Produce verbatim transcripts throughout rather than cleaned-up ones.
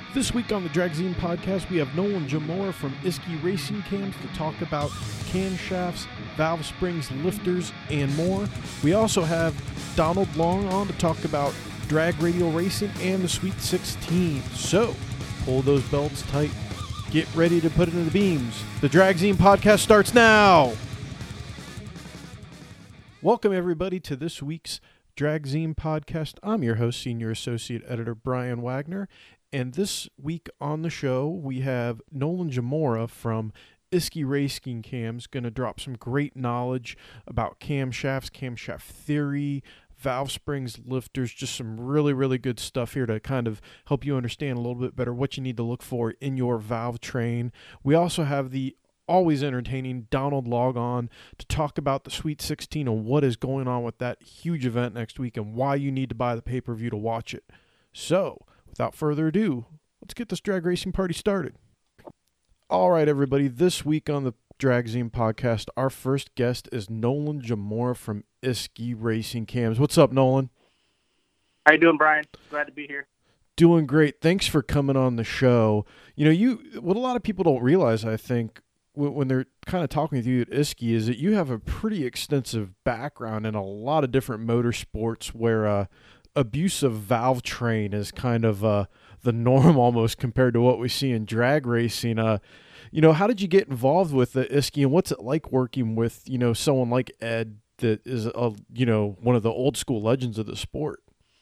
This week on the Dragzine podcast, we have Nolan Jamora from Isky Racing Cams to talk about camshafts, valve springs, lifters, and more. We also have Donald Long on to talk about drag radial racing and the Sweet sixteen. So, pull those belts tight. Get ready to put it in the beams. The Dragzine podcast starts now. Welcome, everybody, to this week's Dragzine podcast. I'm your host, Senior Associate Editor Brian Wagner. And this week on the show, we have Nolan Jamora from Isky Racing Cams going to drop some great knowledge about camshafts, camshaft theory, valve springs, lifters, just some really, really good stuff here to kind of help you understand a little bit better what you need to look for in your valve train. We also have the always entertaining Donald Log on to talk about the Sweet sixteen and what is going on with that huge event next week and why you need to buy the pay-per-view to watch it. So, without further ado, let's get this drag racing party started. All right, everybody, this week on the Dragzine podcast, our first guest is Nolan Jamora from Isky Racing Cams. What's up, Nolan? How you doing, Brian? Glad to be here. Doing great. Thanks for coming on the show. You know, you what a lot of people don't realize, I think, when they're kind of talking with you at Isky is that you have a pretty extensive background in a lot of different motorsports where uh, abuse of valve train is kind of uh, the norm almost compared to what we see in drag racing. Uh, you know, how did you get involved with the Isky, and what's it like working with, you know, someone like Ed that is, a, you know, one of the old school legends of the sport?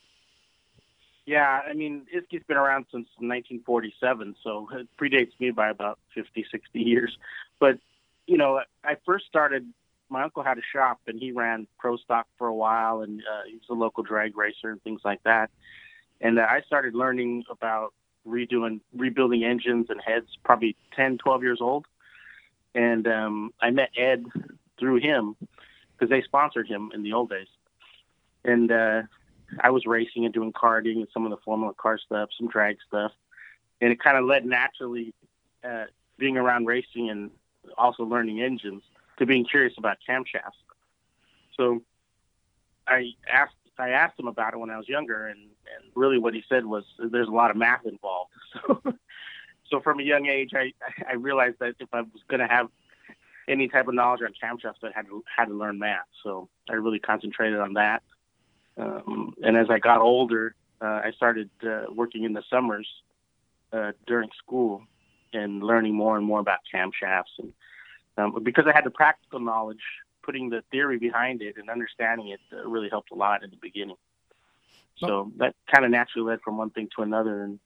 Yeah, I mean, Isky's been around since nineteen forty-seven, so it predates me by about fifty, sixty years. But, you know, I first started, my uncle had a shop, and he ran pro stock for a while, and uh, he was a local drag racer and things like that. And uh, I started learning about redoing, rebuilding engines and heads probably ten, twelve years old. And um, I met Ed through him because they sponsored him in the old days. And uh, I was racing and doing karting and some of the Formula car stuff, some drag stuff. And it kind of led naturally, uh, being around racing and also learning engines, to being curious about camshafts. So I asked I asked him about it when I was younger, and, and really what he said was there's a lot of math involved. So, so from a young age, I, I realized that if I was going to have any type of knowledge on camshafts, I had to, had to learn math. So I really concentrated on that. Um, and as I got older, uh, I started uh, working in the summers uh, during school and learning more and more about camshafts. And um, because I had the practical knowledge, putting the theory behind it and understanding it uh, really helped a lot in the beginning. So that kind of naturally led from one thing to another. And,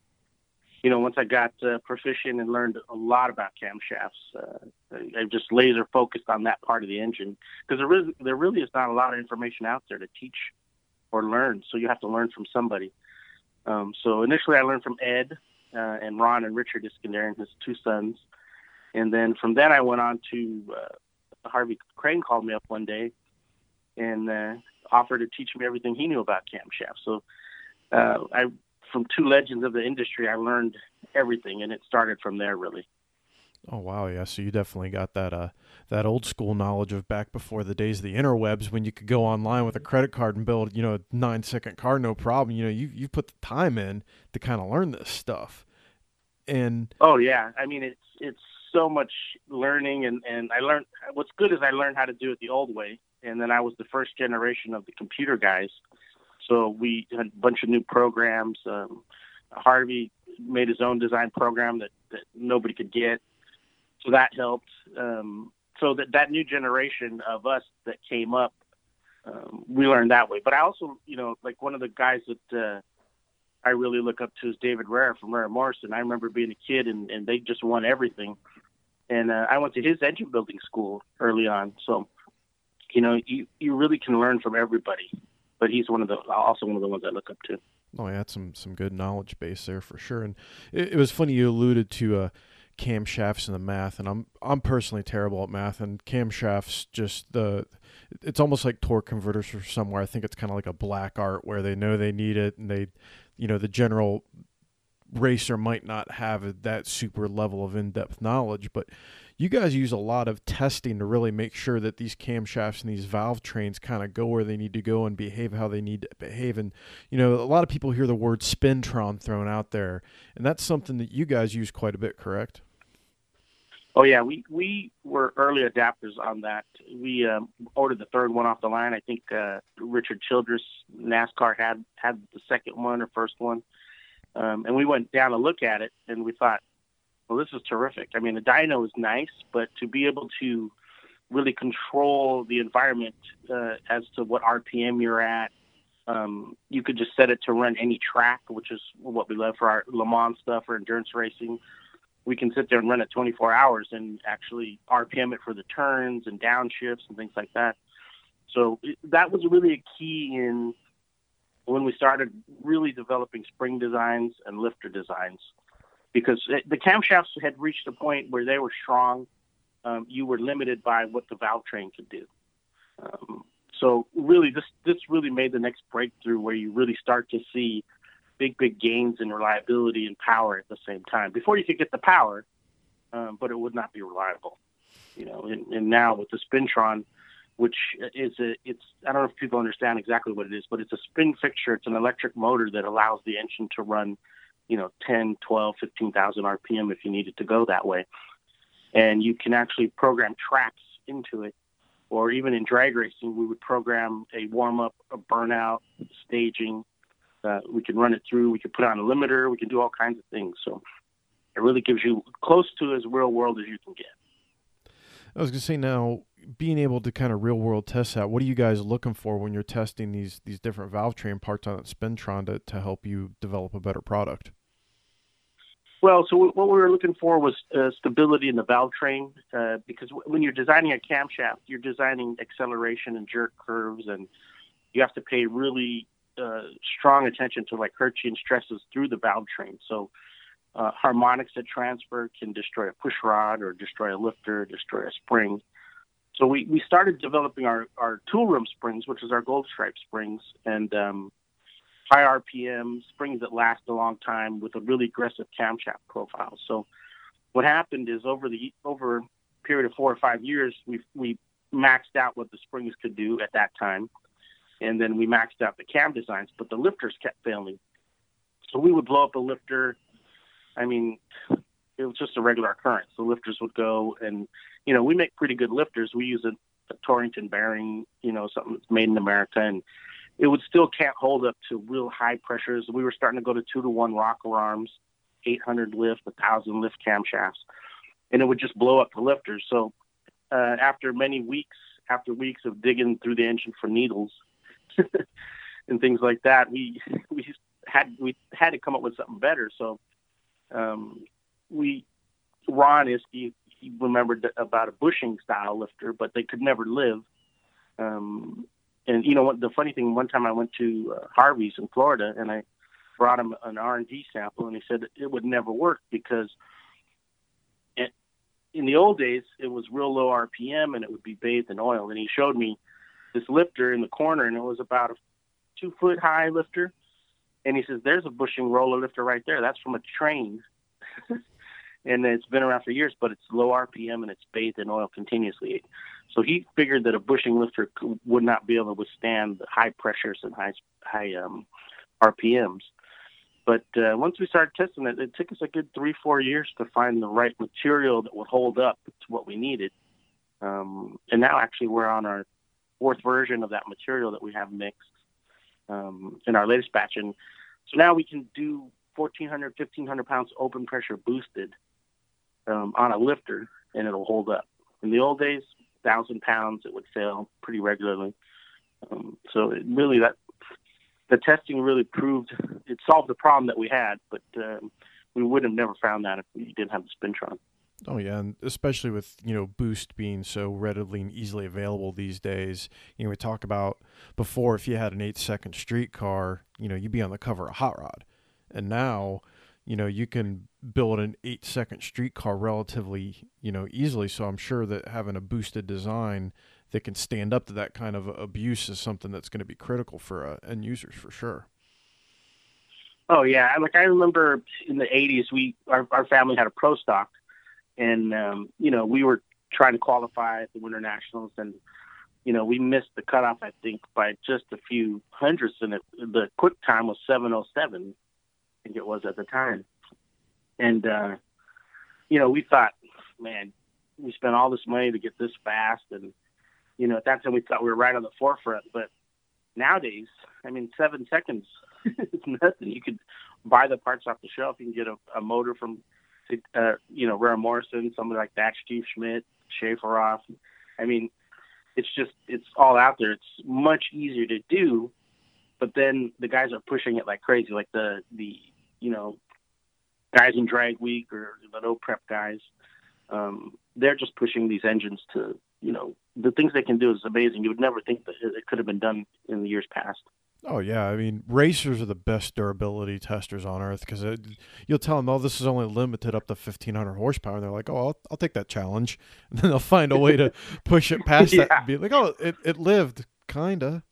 you know, once I got uh, proficient and learned a lot about camshafts, uh, I, I just laser focused on that part of the engine, because there really, there really is not a lot of information out there to teach or learn. So you have to learn from somebody. Um, so initially I learned from Ed uh, and Ron and Richard Iskandarian, his two sons. And then from then I went on to uh, Harvey Crane called me up one day and uh, offered to teach me everything he knew about camshafts. So uh, I, from two legends of the industry, I learned everything, and it started from there, really. Oh, wow, yeah, so you definitely got that uh, that old school knowledge of back before the days of the interwebs when you could go online with a credit card and build, you know, a nine-second car, no problem. You know, you you put the time in to kind of learn this stuff. And oh, yeah, I mean, it's it's so much learning, and, and I learned, what's good is I learned how to do it the old way, and then I was the first generation of the computer guys, so we had a bunch of new programs. Um, Harvey made his own design program that, that nobody could get, so that helped. Um, so that, that new generation of us that came up, um, we learned that way. But I also, you know, like one of the guys that uh, I really look up to is David Rare from Rare Morrison. I remember being a kid, and, and they just won everything. And uh, I went to his engine building school early on. So, you know, you, you really can learn from everybody. But he's one of the also one of the ones I look up to. Oh, yeah, that's some some good knowledge base there for sure. And it, it was funny you alluded to uh, camshafts and the math, and I'm I'm personally terrible at math, and camshafts just the it's almost like torque converters or somewhere. I think it's kind of like a black art where they know they need it, and they, you know, the general racer might not have that super level of in-depth knowledge, but you guys use a lot of testing to really make sure that these camshafts and these valve trains kind of go where they need to go and behave how they need to behave. And, you know, a lot of people hear the word Spintron thrown out there, and that's something that you guys use quite a bit, correct? Oh, yeah, we, we were early adapters on that. We um, ordered the third one off the line. I think uh, Richard Childress, NASCAR, had, had the second one or first one. Um, and we went down to look at it, and we thought, well, this is terrific. I mean, the dyno is nice, but to be able to really control the environment uh, as to what R P M you're at, um, you could just set it to run any track, which is what we love for our Le Mans stuff or endurance racing. We can sit there and run it twenty-four hours and actually R P M it for the turns and downshifts and things like that. So it, that was really a key in when we started really developing spring designs and lifter designs, because it, the camshafts had reached a point where they were strong. Um, you were limited by what the valve train could do. Um, so really, this this really made the next breakthrough where you really start to see big, big gains in reliability and power at the same time. Before you could get the power, um, but it would not be reliable. You know, and, and now with the Spintron, which is a, it's, I don't know if people understand exactly what it is, but it's a spin fixture. It's an electric motor that allows the engine to run, you know, ten, twelve, fifteen thousand R P M if you need it to go that way. And you can actually program tracks into it. Or even in drag racing, we would program a warm-up, a burnout, staging. Uh, we can run it through. We can put on a limiter. We can do all kinds of things. So it really gives you close to as real world as you can get. I was going to say, now, being able to kind of real world test that, what are you guys looking for when you're testing these these different valve train parts on that Spintron to, to help you develop a better product? Well, so what we were looking for was uh, stability in the valve train, uh, because w- when you're designing a camshaft, you're designing acceleration and jerk curves, and you have to pay really uh, strong attention to like Hertzian stresses through the valve train. So uh, harmonics at transfer can destroy a push rod or destroy a lifter, destroy a spring. So we, we started developing our, our tool room springs, which is our gold stripe springs, and um, high R P M springs that last a long time with a really aggressive camshaft profile. So what happened is over the over a period of four or five years, we we maxed out what the springs could do at that time, and then we maxed out the cam designs, but the lifters kept failing. So we would blow up a lifter. I mean, it was just a regular occurrence. The lifters would go, and you know, we make pretty good lifters. We use a, a Torrington bearing, you know, something that's made in America, and it would still can't hold up to real high pressures. We were starting to go to two to one rocker arms, eight hundred lift, one thousand lift camshafts, and it would just blow up the lifters. So uh, after many weeks, after weeks of digging through the engine for needles and things like that, we we had we had to come up with something better. So um, we Ron Iskey, he remembered about a bushing style lifter, but they could never live. Um, And, you know, what the funny thing, one time I went to uh, Harvey's in Florida, and I brought him an R and D sample, and he said it would never work because it, in the old days, it was real low R P M, and it would be bathed in oil. And he showed me this lifter in the corner, and it was about a two-foot-high lifter. And he says, there's a bushing roller lifter right there. That's from a train. And it's been around for years, but it's low R P M, and it's bathed in oil continuously. So he figured that a bushing lifter would not be able to withstand the high pressures and high high um, R P Ms. But uh, once we started testing it, it took us a good three, four years to find the right material that would hold up to what we needed. Um, and now actually we're on our fourth version of that material that we have mixed um, in our latest batch. And so now we can do fourteen hundred, fifteen hundred pounds open pressure boosted um, on a lifter, and it'll hold up. In the old days, one thousand pounds, it would fail pretty regularly. Um, so it really, that the testing really proved it solved the problem that we had, but um, we would have never found that if we didn't have the Spintron. Oh yeah, and especially with, you know, boost being so readily and easily available these days. You know, we talk about before, if you had an eight-second street car, you know, you'd be on the cover of Hot Rod, and now, you know, you can build an eight-second street car relatively, you know, easily. So I'm sure that having a boosted design that can stand up to that kind of abuse is something that's going to be critical for uh, end users for sure. Oh yeah, like I remember in the eighties, we our, our family had a Pro Stock, And, um, you know, we were trying to qualify at the Winter Nationals, and, you know, we missed the cutoff, I think, by just a few hundredths, and it, the quick time was seven oh seven, I think it was at the time. And, uh, you know, we thought, man, we spent all this money to get this fast, and, you know, at that time we thought we were right on the forefront. But nowadays, I mean, seven seconds is nothing. You could buy the parts off the shelf. You can get a, a motor from, uh, you know, Rare Morrison, somebody like that, Steve Schmidt, Schaefer off. I mean, it's just, it's all out there. It's much easier to do, but then the guys are pushing it like crazy, like the, the you know, guys in drag week or the no prep guys. Um, they're just pushing these engines to, you know, the things they can do is amazing. You would never think that it could have been done in the years past. Oh, yeah. I mean, racers are the best durability testers on earth because you'll tell them, oh, this is only limited up to fifteen hundred horsepower. And they're like, oh, I'll, I'll take that challenge. And then they'll find a way to push it past yeah. that and be like, oh, it, it lived, kind of.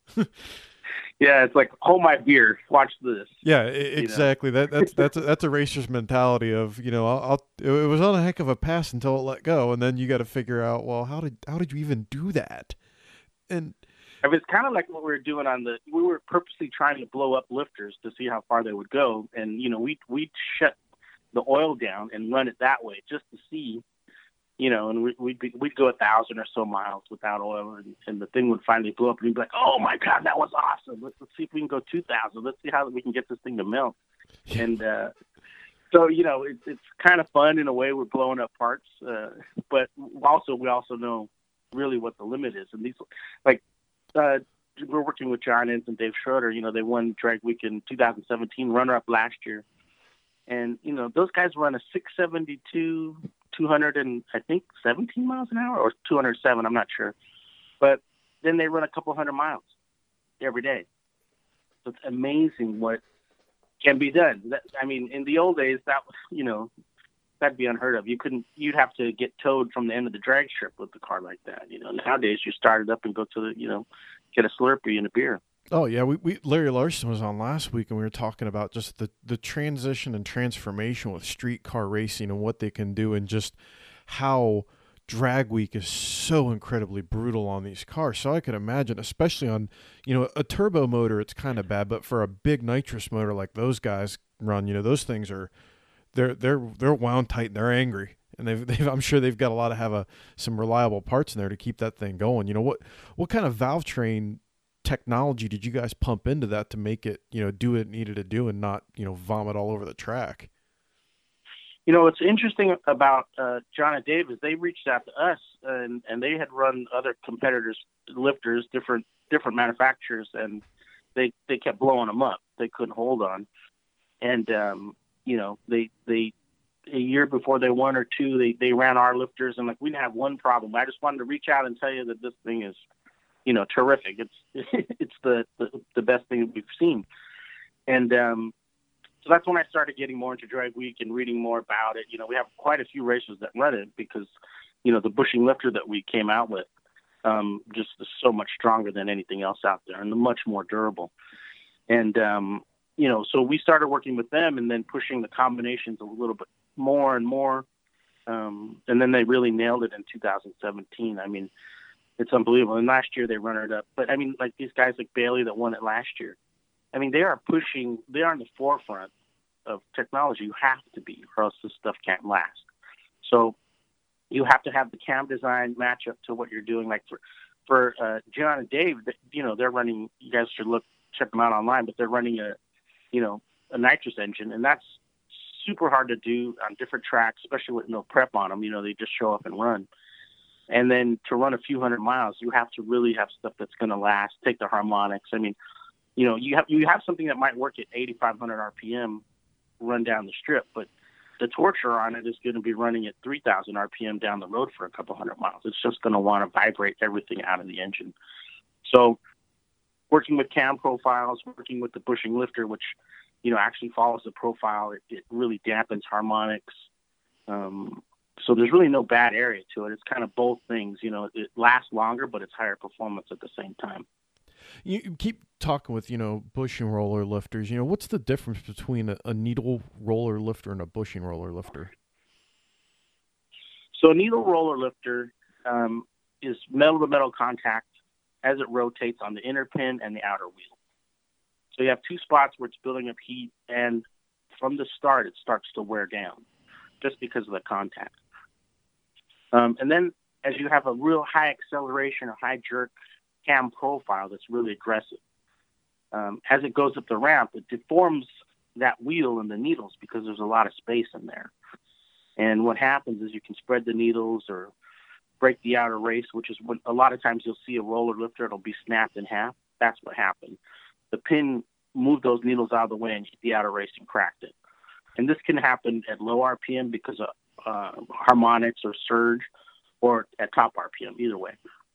Yeah, it's like, hold my beer, watch this. Yeah, exactly. You know? that that's that's a, that's a racer's mentality of, you know, I'll, I'll it was on a heck of a pass until it let go, and then you got to figure out, well, how did how did you even do that? And I mean, it's kind of like what we were doing on the. We were purposely trying to blow up lifters to see how far they would go, and you know, we we shut the oil down and run it that way just to see. You know, and we, we'd be, we'd go a thousand or so miles without oil, and, and the thing would finally blow up, and we'd be like, "Oh my God, that was awesome! Let's, let's see if we can go two thousand. Let's see how we can get this thing to melt." Yeah. And uh, so, you know, it, it's kind of fun in a way. We're blowing up parts, uh, but also we also know really what the limit is. And these, like, uh, we're working with John Ince and Dave Schroeder. You know, they won Drag Week in two thousand seventeen, runner-up last year, and you know, those guys run a six seventy-two. two hundred and I think seventeen miles an hour or two hundred seven, I'm not sure. But then they run a couple hundred miles every day. So it's amazing what can be done. That, I mean, in the old days, that was, you know, that'd be unheard of. You couldn't, you'd have to get towed from the end of the drag strip with the car like that. You know, nowadays you start it up and go to the, you know, get a Slurpee and a beer. Oh, yeah. We, we Larry Larson was on last week, and we were talking about just the, the transition and transformation with street car racing and what they can do, and just how drag week is so incredibly brutal on these cars. So I could imagine, especially on, you know, a turbo motor, it's kind of bad, but for a big nitrous motor like those guys run, you know, those things are, they're they're they're wound tight and they're angry. And they've, they've, I'm sure they've got a lot to have a some reliable parts in there to keep that thing going. You know, what what kind of valve train technology did you guys pump into that to make it, you know, do what it needed to do and not, you know, vomit all over the track? You know, what's interesting about uh, John and Dave is they reached out to us, and, and they had run other competitors, lifters, different different manufacturers, and they they kept blowing them up. They couldn't hold on, and um, you know, they they a year before they won or two, they they ran our lifters, and like we didn't have one problem. I just wanted to reach out and tell you that this thing is, you know, terrific. It's it's the, the the best thing we've seen, and um, so that's when I started getting more into drag week and reading more about it. You know, we have quite a few racers that run it because, you know, the bushing lifter that we came out with um, just is so much stronger than anything else out there and much more durable. And um, you know, so we started working with them and then pushing the combinations a little bit more and more, um, and then they really nailed it in two thousand seventeen. I mean, it's unbelievable. And last year they runner it up. But, I mean, like these guys like Bailey that won it last year, I mean, they are pushing, they are in the forefront of technology. You have to be, or else this stuff can't last. So you have to have the cam design match up to what you're doing. Like for, for uh, John and Dave, you know, they're running, you guys should look, check them out online, but they're running a, you know, a nitrous engine, and that's super hard to do on different tracks, especially with no prep on them. You know, they just show up and run. And then to run a few hundred miles, you have to really have stuff that's going to last, take the harmonics. I mean, you know, you have you have something that might work at eighty-five hundred R P M, run down the strip, but the torture on it is going to be running at three thousand R P M down the road for a couple hundred miles. It's just going to want to vibrate everything out of the engine. So working with cam profiles, working with the bushing lifter, which, you know, actually follows the profile, it, it really dampens harmonics. Um, So there's really no bad area to it. It's kind of both things. You know, it lasts longer, but it's higher performance at the same time. You keep talking with, you know, bushing roller lifters. You know, what's the difference between a, a needle roller lifter and a bushing roller lifter? So a needle roller lifter um, is metal-to-metal contact as it rotates on the inner pin and the outer wheel. So you have two spots where it's building up heat, and from the start, it starts to wear down just because of the contact. Um, and then as you have a real high acceleration or high jerk cam profile that's really aggressive, um, as it goes up the ramp, it deforms that wheel and the needles because there's a lot of space in there. And what happens is you can spread the needles or break the outer race, which is what a lot of times you'll see a roller lifter, it'll be snapped in half. That's what happened. The pin moved those needles out of the way and hit the outer race and cracked it. And this can happen at low R P M because of uh, harmonics or surge, or at top R P M, either way.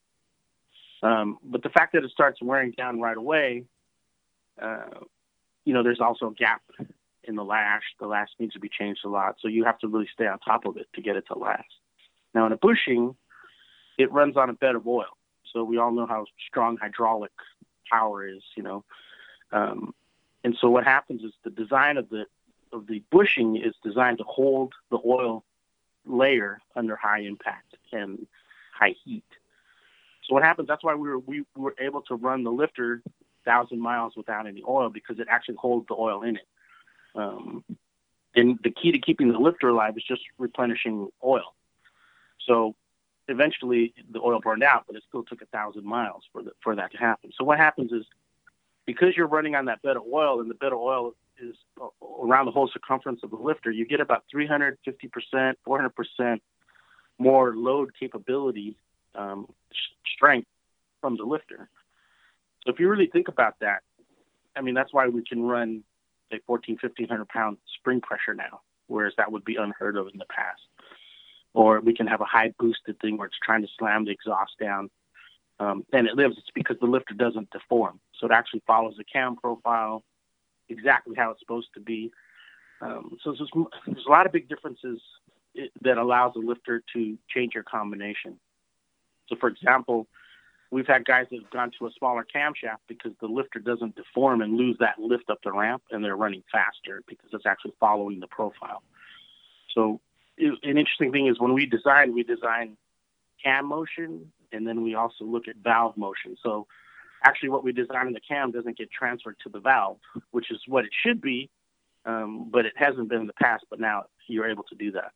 Um, but the fact that it starts wearing down right away, uh, you know, there's also a gap in the lash. The lash needs to be changed a lot, so you have to really stay on top of it to get it to last. Now, in a bushing, it runs on a bed of oil. So we all know how strong hydraulic power is, you know. Um, and so what happens is the design of the of the bushing is designed to hold the oil layer under high impact and high heat. So what happens, that's why we were, we were able to run the lifter one thousand miles without any oil, because it actually holds the oil in it. Um, and the key to keeping the lifter alive is just replenishing oil. So eventually the oil burned out, but it still took a thousand miles for the, for that to happen. So what happens is, because you're running on that bed of oil, and the bed of oil is around the whole circumference of the lifter, you get about three hundred fifty percent, four hundred percent more load capability, um, strength from the lifter. So if you really think about that, I mean, that's why we can run, say, fourteen, fifteen hundred pound spring pressure now, whereas that would be unheard of in the past. Or we can have a high boosted thing where it's trying to slam the exhaust down. Um, and it lives. It's because the lifter doesn't deform. So it actually follows the cam profile exactly how it's supposed to be. Um, so there's, there's a lot of big differences that allows the lifter to change your combination. So, for example, we've had guys that have gone to a smaller camshaft because the lifter doesn't deform and lose that lift up the ramp, and they're running faster because it's actually following the profile. So it, an interesting thing is when we design, we design cam motion, and then we also look at valve motion. So actually what we design in the cam doesn't get transferred to the valve, which is what it should be, um, but it hasn't been in the past, but now you're able to do that.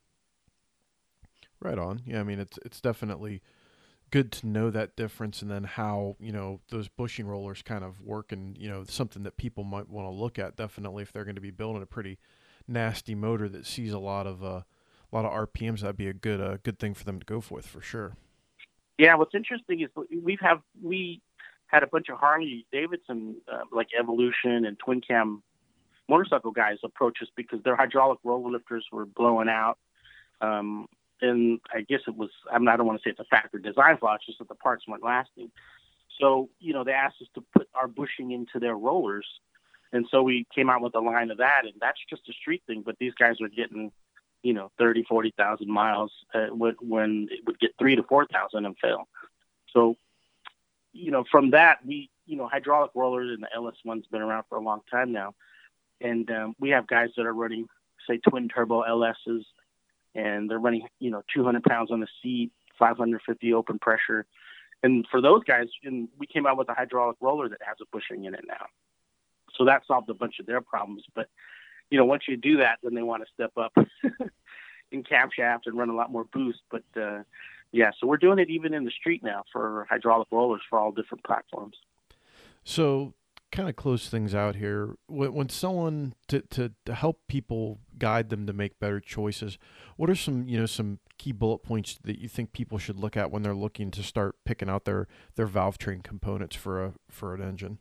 Right on. Yeah, I mean, it's it's definitely good to know that difference, and then how, you know, those bushing rollers kind of work, and, you know, something that people might want to look at definitely if they're going to be building a pretty nasty motor that sees a lot of uh, a lot of R P Ms. That'd be a good uh, good thing for them to go with for sure. Yeah, what's interesting is we've have we had a bunch of Harley Davidson uh, like Evolution and twin cam motorcycle guys approach us because their hydraulic roller lifters were blowing out. Um, and I guess it was, I mean, I don't want to say it's a factory design flaw, it's just that the parts weren't lasting. So, you know, they asked us to put our bushing into their rollers. And so we came out with a line of that, and that's just a street thing. But these guys were getting, you know, thirty, forty thousand miles uh, when it would get three to four thousand and fail. So, you know, from that, we, you know, hydraulic rollers and the L S one's been around for a long time now. And um, we have guys that are running, say, twin turbo L S's, and they're running, you know, two hundred pounds on the seat, five hundred fifty open pressure. And for those guys, and we came out with a hydraulic roller that has a bushing in it now. So that solved a bunch of their problems. But, you know, once you do that, then they want to step up in camshaft and run a lot more boost. But, uh, yeah, so we're doing it even in the street now for hydraulic rollers for all different platforms. So kind of close things out here. When, when someone, to, to, to help people, guide them to make better choices, what are some, you know, some key bullet points that you think people should look at when they're looking to start picking out their, their valve train components for a, for an engine?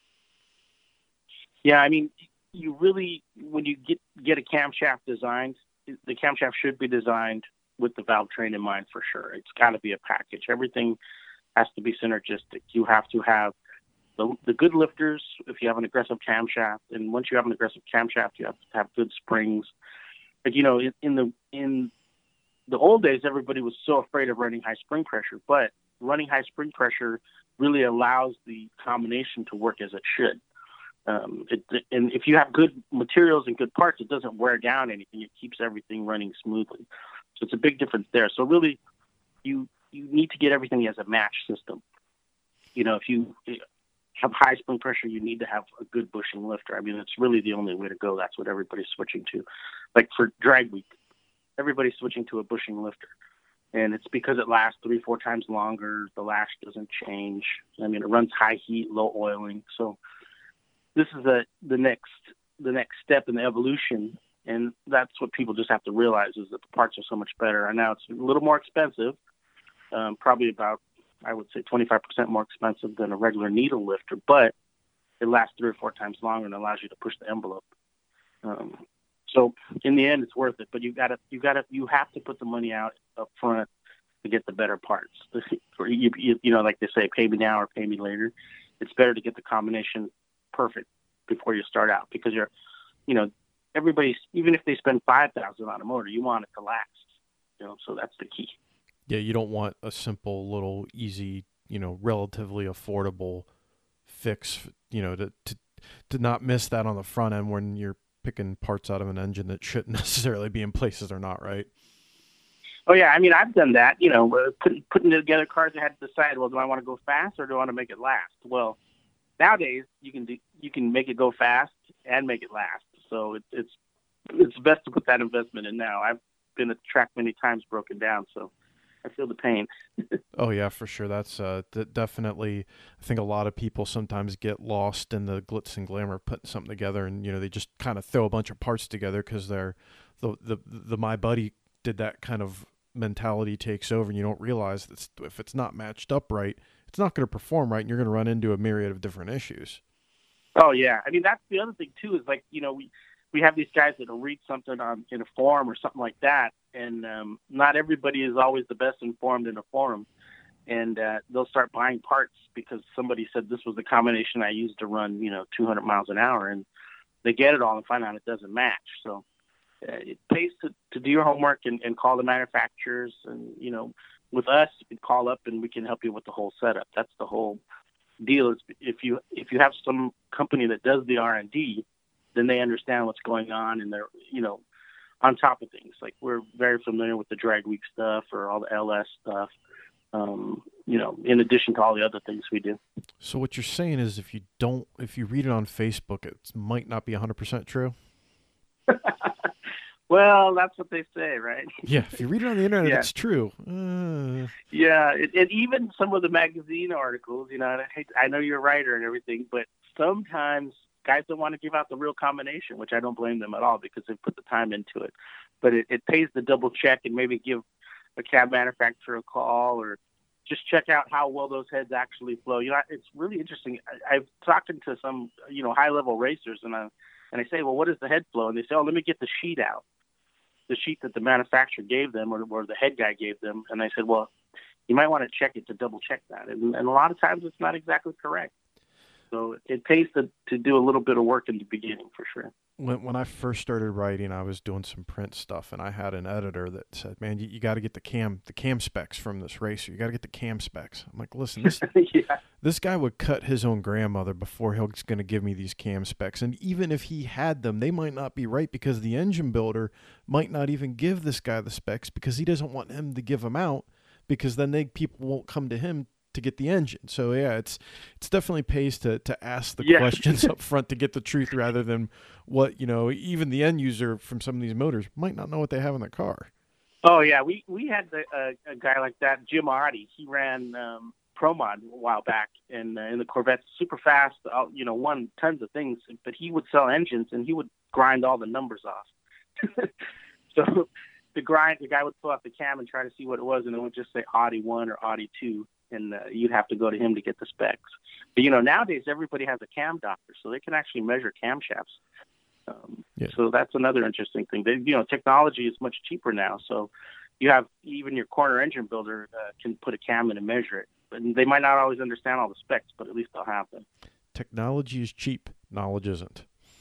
Yeah, I mean, you really, when you get, get a camshaft designed, the camshaft should be designed with the valve train in mind for sure. It's got to be a package. Everything has to be synergistic. You have to have the, the good lifters if you have an aggressive camshaft, and once you have an aggressive camshaft, you have to have good springs. Like, you know, in, in the in the old days, everybody was so afraid of running high spring pressure, but running high spring pressure really allows the combination to work as it should. Um, it, and if you have good materials and good parts, it doesn't wear down anything. It keeps everything running smoothly. So it's a big difference there. So really, you you need to get everything as a match system. You know, if you have high spring pressure, you need to have a good bushing lifter. I mean, it's really the only way to go. That's what everybody's switching to. Like for drag week, everybody's switching to a bushing lifter. And it's because it lasts three, four times longer. The lash doesn't change. I mean, it runs high heat, low oiling. So this is the, the next the next step in the evolution. And that's what people just have to realize is that the parts are so much better. And now it's a little more expensive, um, probably about, I would say, twenty-five percent more expensive than a regular needle lifter, but it lasts three or four times longer and allows you to push the envelope. Um, so in the end, it's worth it. But you gotta, you gotta, you have to put the money out up front to get the better parts. you, you, you know, like they say, pay me now or pay me later. It's better to get the combination perfect before you start out, because you're, you know, everybody's, even if they spend five thousand on a motor, you want it to last. You know, so that's the key. Yeah, you don't want a simple little easy, you know, relatively affordable fix, you know, to to to not miss that on the front end when you're picking parts out of an engine that shouldn't necessarily be in places they're not, right? Oh yeah, I mean, I've done that. You know, uh, putting putting together cars, I had to decide, well, do I want to go fast or do I want to make it last? Well, nowadays you can do, you can make it go fast and make it last. So it, it's it's best to put that investment in now. I've been at the track many times, broken down, so I feel the pain. Oh yeah, for sure. That's uh, d- definitely. I think a lot of people sometimes get lost in the glitz and glamour of putting something together, and you know they just kind of throw a bunch of parts together because they're the, the the my buddy did that kind of mentality takes over, and you don't realize that if it's not matched up right, it's not going to perform right, and you're going to run into a myriad of different issues. Oh yeah, I mean that's the other thing too. Is like you know we. We have these guys that'll read something on in a forum or something like that, and um, not everybody is always the best informed in a forum, and uh, they'll start buying parts because somebody said this was the combination I used to run, you know, two hundred miles an hour, and they get it all and find out it doesn't match. So uh, it pays to, to do your homework and, and call the manufacturers, and you know, with us, you can call up and we can help you with the whole setup. That's the whole deal. Is if you if you have some company that does the R and D, then they understand what's going on and they're, you know, on top of things. Like we're very familiar with the drag week stuff or all the L S stuff, um, you know, in addition to all the other things we do. So what you're saying is if you don't, if you read it on Facebook, it might not be one hundred percent true? Well, that's what they say, right? Yeah, if you read it on the internet, yeah. it's true. Uh... Yeah, it, and even some of the magazine articles, you know, I, hate, I know you're a writer and everything, but sometimes guys don't want to give out the real combination, which I don't blame them at all because they put the time into it. But it, it pays to double check and maybe give a cab manufacturer a call or just check out how well those heads actually flow. You know, it's really interesting. I, I've talked to some, you know, high-level racers, and I and I say, well, what is the head flow? And they say, oh, let me get the sheet out, the sheet that the manufacturer gave them or, or the head guy gave them. And I said, well, you might want to check it to double check that. And, and a lot of times it's not exactly correct. So it pays to, to do a little bit of work in the beginning for sure. When when I first started writing, I was doing some print stuff, and I had an editor that said, "Man, you, you got to get the cam the cam specs from this racer. You got to get the cam specs." I'm like, "Listen, this yeah. this guy would cut his own grandmother before he's going to give me these cam specs, and even if he had them, they might not be right because the engine builder might not even give this guy the specs because he doesn't want him to give them out because then they people won't come to him to get the engine." So yeah, it's it's definitely pays to to ask the yeah. questions up front to get the truth rather than what, you know, even the end user from some of these motors might not know what they have in their car. Oh yeah, we we had the, uh, a guy like that, Jim Oddie. He ran um, ProMod a while back in uh, in the Corvette, super fast, uh, you know, won tons of things. But he would sell engines and he would grind all the numbers off. So the grind, the guy would pull out the cam and try to see what it was, and it would just say Audi one or Audi two. And uh, you'd have to go to him to get the specs. But, you know, nowadays everybody has a cam doctor, so they can actually measure camshafts. Um, yeah. So that's another interesting thing. They, you know, technology is much cheaper now, so you have even your corner engine builder uh, can put a cam in and measure it. But they might not always understand all the specs, but at least they'll have them. Technology is cheap. Knowledge isn't.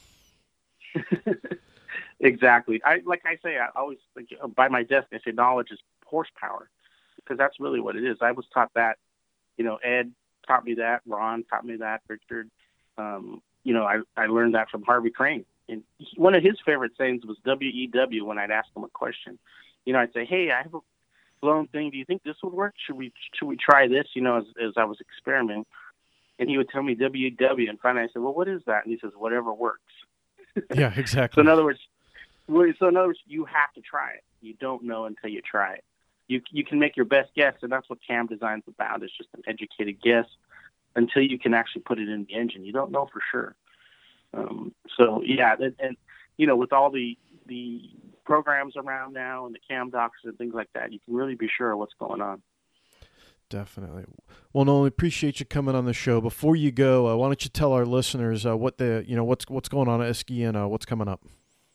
Exactly. I like I say, I always like, by my desk, I say knowledge is horsepower. Because that's really what it is. I was taught that, you know, Ed taught me that, Ron taught me that, Richard. Um, you know, I, I learned that from Harvey Crane. And he, one of his favorite sayings was W E W when I'd ask him a question. you know, I'd say, hey, I have a blown thing. Do you think this would work? Should we should we try this? You know, as, as I was experimenting, and he would tell me W W, and finally I said, well, what is that? And he says, whatever works. Yeah, exactly. So in other words, so in other words, you have to try it. You don't know until you try it. You you can make your best guess, and that's what cam design's about. It's just an educated guess until you can actually put it in the engine. You don't know for sure. Um, so yeah, and, and you know, with all the the programs around now and the cam docs and things like that, you can really be sure of what's going on. Definitely. Well, Nolan, appreciate you coming on the show. Before you go, uh, why don't you tell our listeners uh, what the you know what's what's going on at Isky and uh, what's coming up?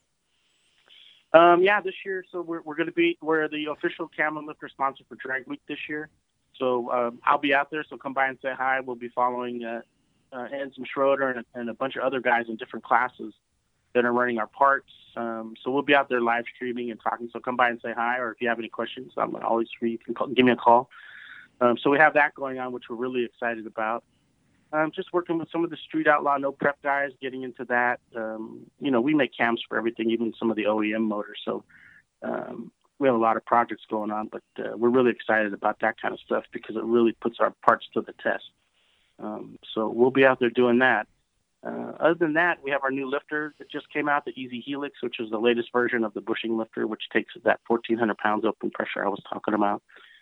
Um, yeah, this year, so we're we're going to be we're the official Cam and Lifter sponsor for Drag Week this year. So um, I'll be out there. So come by and say hi. We'll be following uh, uh, Anson Schroeder and, and a bunch of other guys in different classes that are running our parts. Um, so we'll be out there live streaming and talking. So come by and say hi, or if you have any questions, I'm always free. You can call, give me a call. Um, so we have that going on, which we're really excited about. Um, just working with some of the Street Outlaw No Prep guys, getting into that. Um, you know, we make cams for everything, even some of the O E M motors. So um, we have a lot of projects going on, but uh, we're really excited about that kind of stuff because it really puts our parts to the test. Um, so we'll be out there doing that. Uh, other than that, we have our new lifter that just came out, the Easy Helix, which is the latest version of the bushing lifter, which takes that fourteen hundred pounds open pressure I was talking about.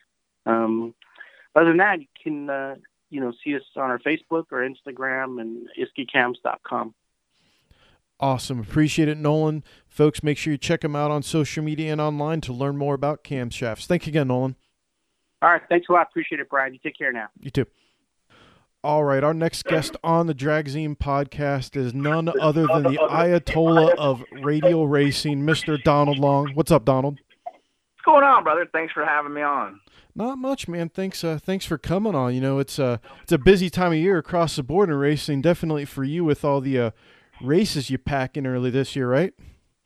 Um, other than that, you can... Uh, you know, see us on our Facebook or Instagram and isky cams dot com. Awesome. Appreciate it, Nolan. Folks, make sure you check him out on social media and online to learn more about camshafts. Thank you again, Nolan. All right. Thanks a lot. Appreciate it, Brian. You take care now. You too. All right. Our next guest on the Dragzine podcast is none other than the Ayatollah of radial racing, Mister Donald Long. What's up, Donald? What's going on, brother? Thanks for having me on. Not much, man. Thanks, uh, thanks for coming on. You know, it's a it's a busy time of year across the board in racing. Definitely for you with all the uh, races you pack in early this year, right?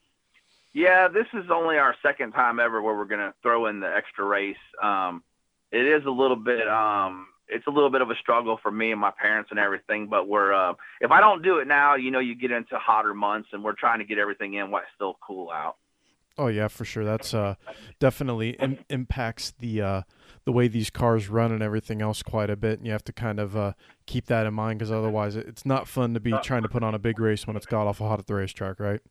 Yeah, this is only our second time ever where we're going to throw in the extra race. Um, it is a little bit, um, it's a little bit of a struggle for me and my parents and everything. But we're, uh, if I don't do it now, you know, you get into hotter months, and we're trying to get everything in while it's still cool out. Oh yeah, for sure. That's uh, definitely im- impacts the uh, the way these cars run and everything else quite a bit. And you have to kind of uh, keep that in mind, because otherwise it's not fun to be trying to put on a big race when it's got awful hot at the racetrack, right?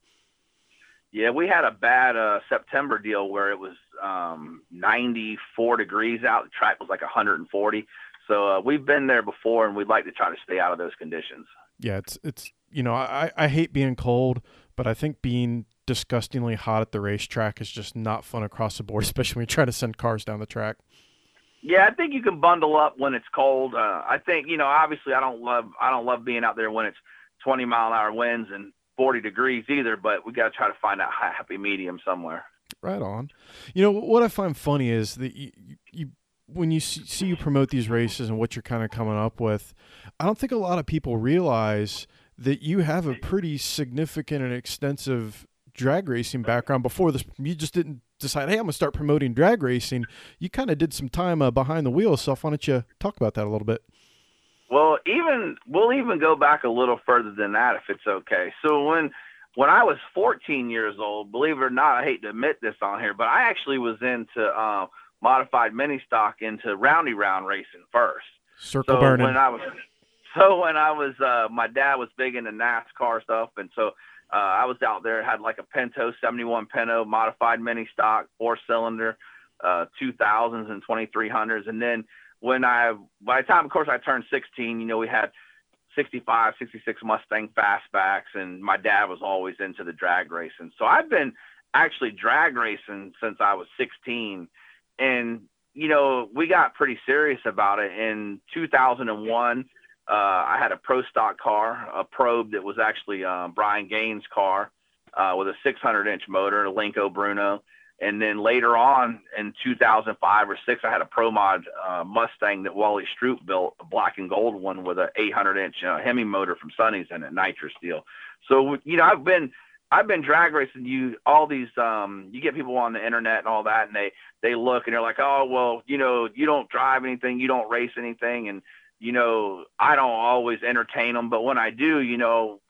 Yeah, we had a bad uh, September deal where it was um, ninety-four degrees out. The track was like one hundred forty. So uh, we've been there before, and we'd like to try to stay out of those conditions. Yeah, it's it's you know I I hate being cold, but I think being disgustingly hot at the racetrack is just not fun across the board, especially when you're trying to send cars down the track. Yeah, I think you can bundle up when it's cold. Uh, I think, you know, obviously I don't love I don't love being out there when it's twenty mile an hour winds and forty degrees either, but we got to try to find that happy medium somewhere. Right on. You know, what I find funny is that you, you when you see, see you promote these races and what you're kind of coming up with, I don't think a lot of people realize that you have a pretty significant and extensive drag racing background before this. You just didn't decide, hey, I'm going to start promoting drag racing. You kind of did some time uh, behind the wheel. So why don't you talk about that a little bit? Well, even we'll even go back a little further than that, if it's okay. So when when I was fourteen years old, believe it or not, I hate to admit this on here, but I actually was into uh, modified mini stock, into roundy round racing first. Circle so burning. When I was, so when I was, uh, my dad was big into NASCAR stuff, and so uh, I was out there, had like a Pinto seventy-one Pinto modified mini stock, four cylinder, uh, two thousands and twenty-three hundreds, and then when I, by the time, of course, I turned sixteen, you know, we had sixty-five, sixty-six Mustang fastbacks, and my dad was always into the drag racing. So I've been actually drag racing since I was sixteen. And, you know, we got pretty serious about it. In two thousand one, uh, I had a pro stock car, a Probe that was actually uh, Brian Gaines' car uh, with a six hundred inch motor, a Lenco Bruno. And then later on in two thousand five or six, I had a Pro Mod uh, Mustang that Wally Stroop built, a black and gold one with an eight hundred inch uh, Hemi motor from Sonny's in it, nitrous steel. So, you know, I've been, I've been drag racing. You, all these, um, you get people on the internet and all that, and they, they look and they're like, oh, well, you know, you don't drive anything, you don't race anything. And, you know, I don't always entertain them, but when I do, you know,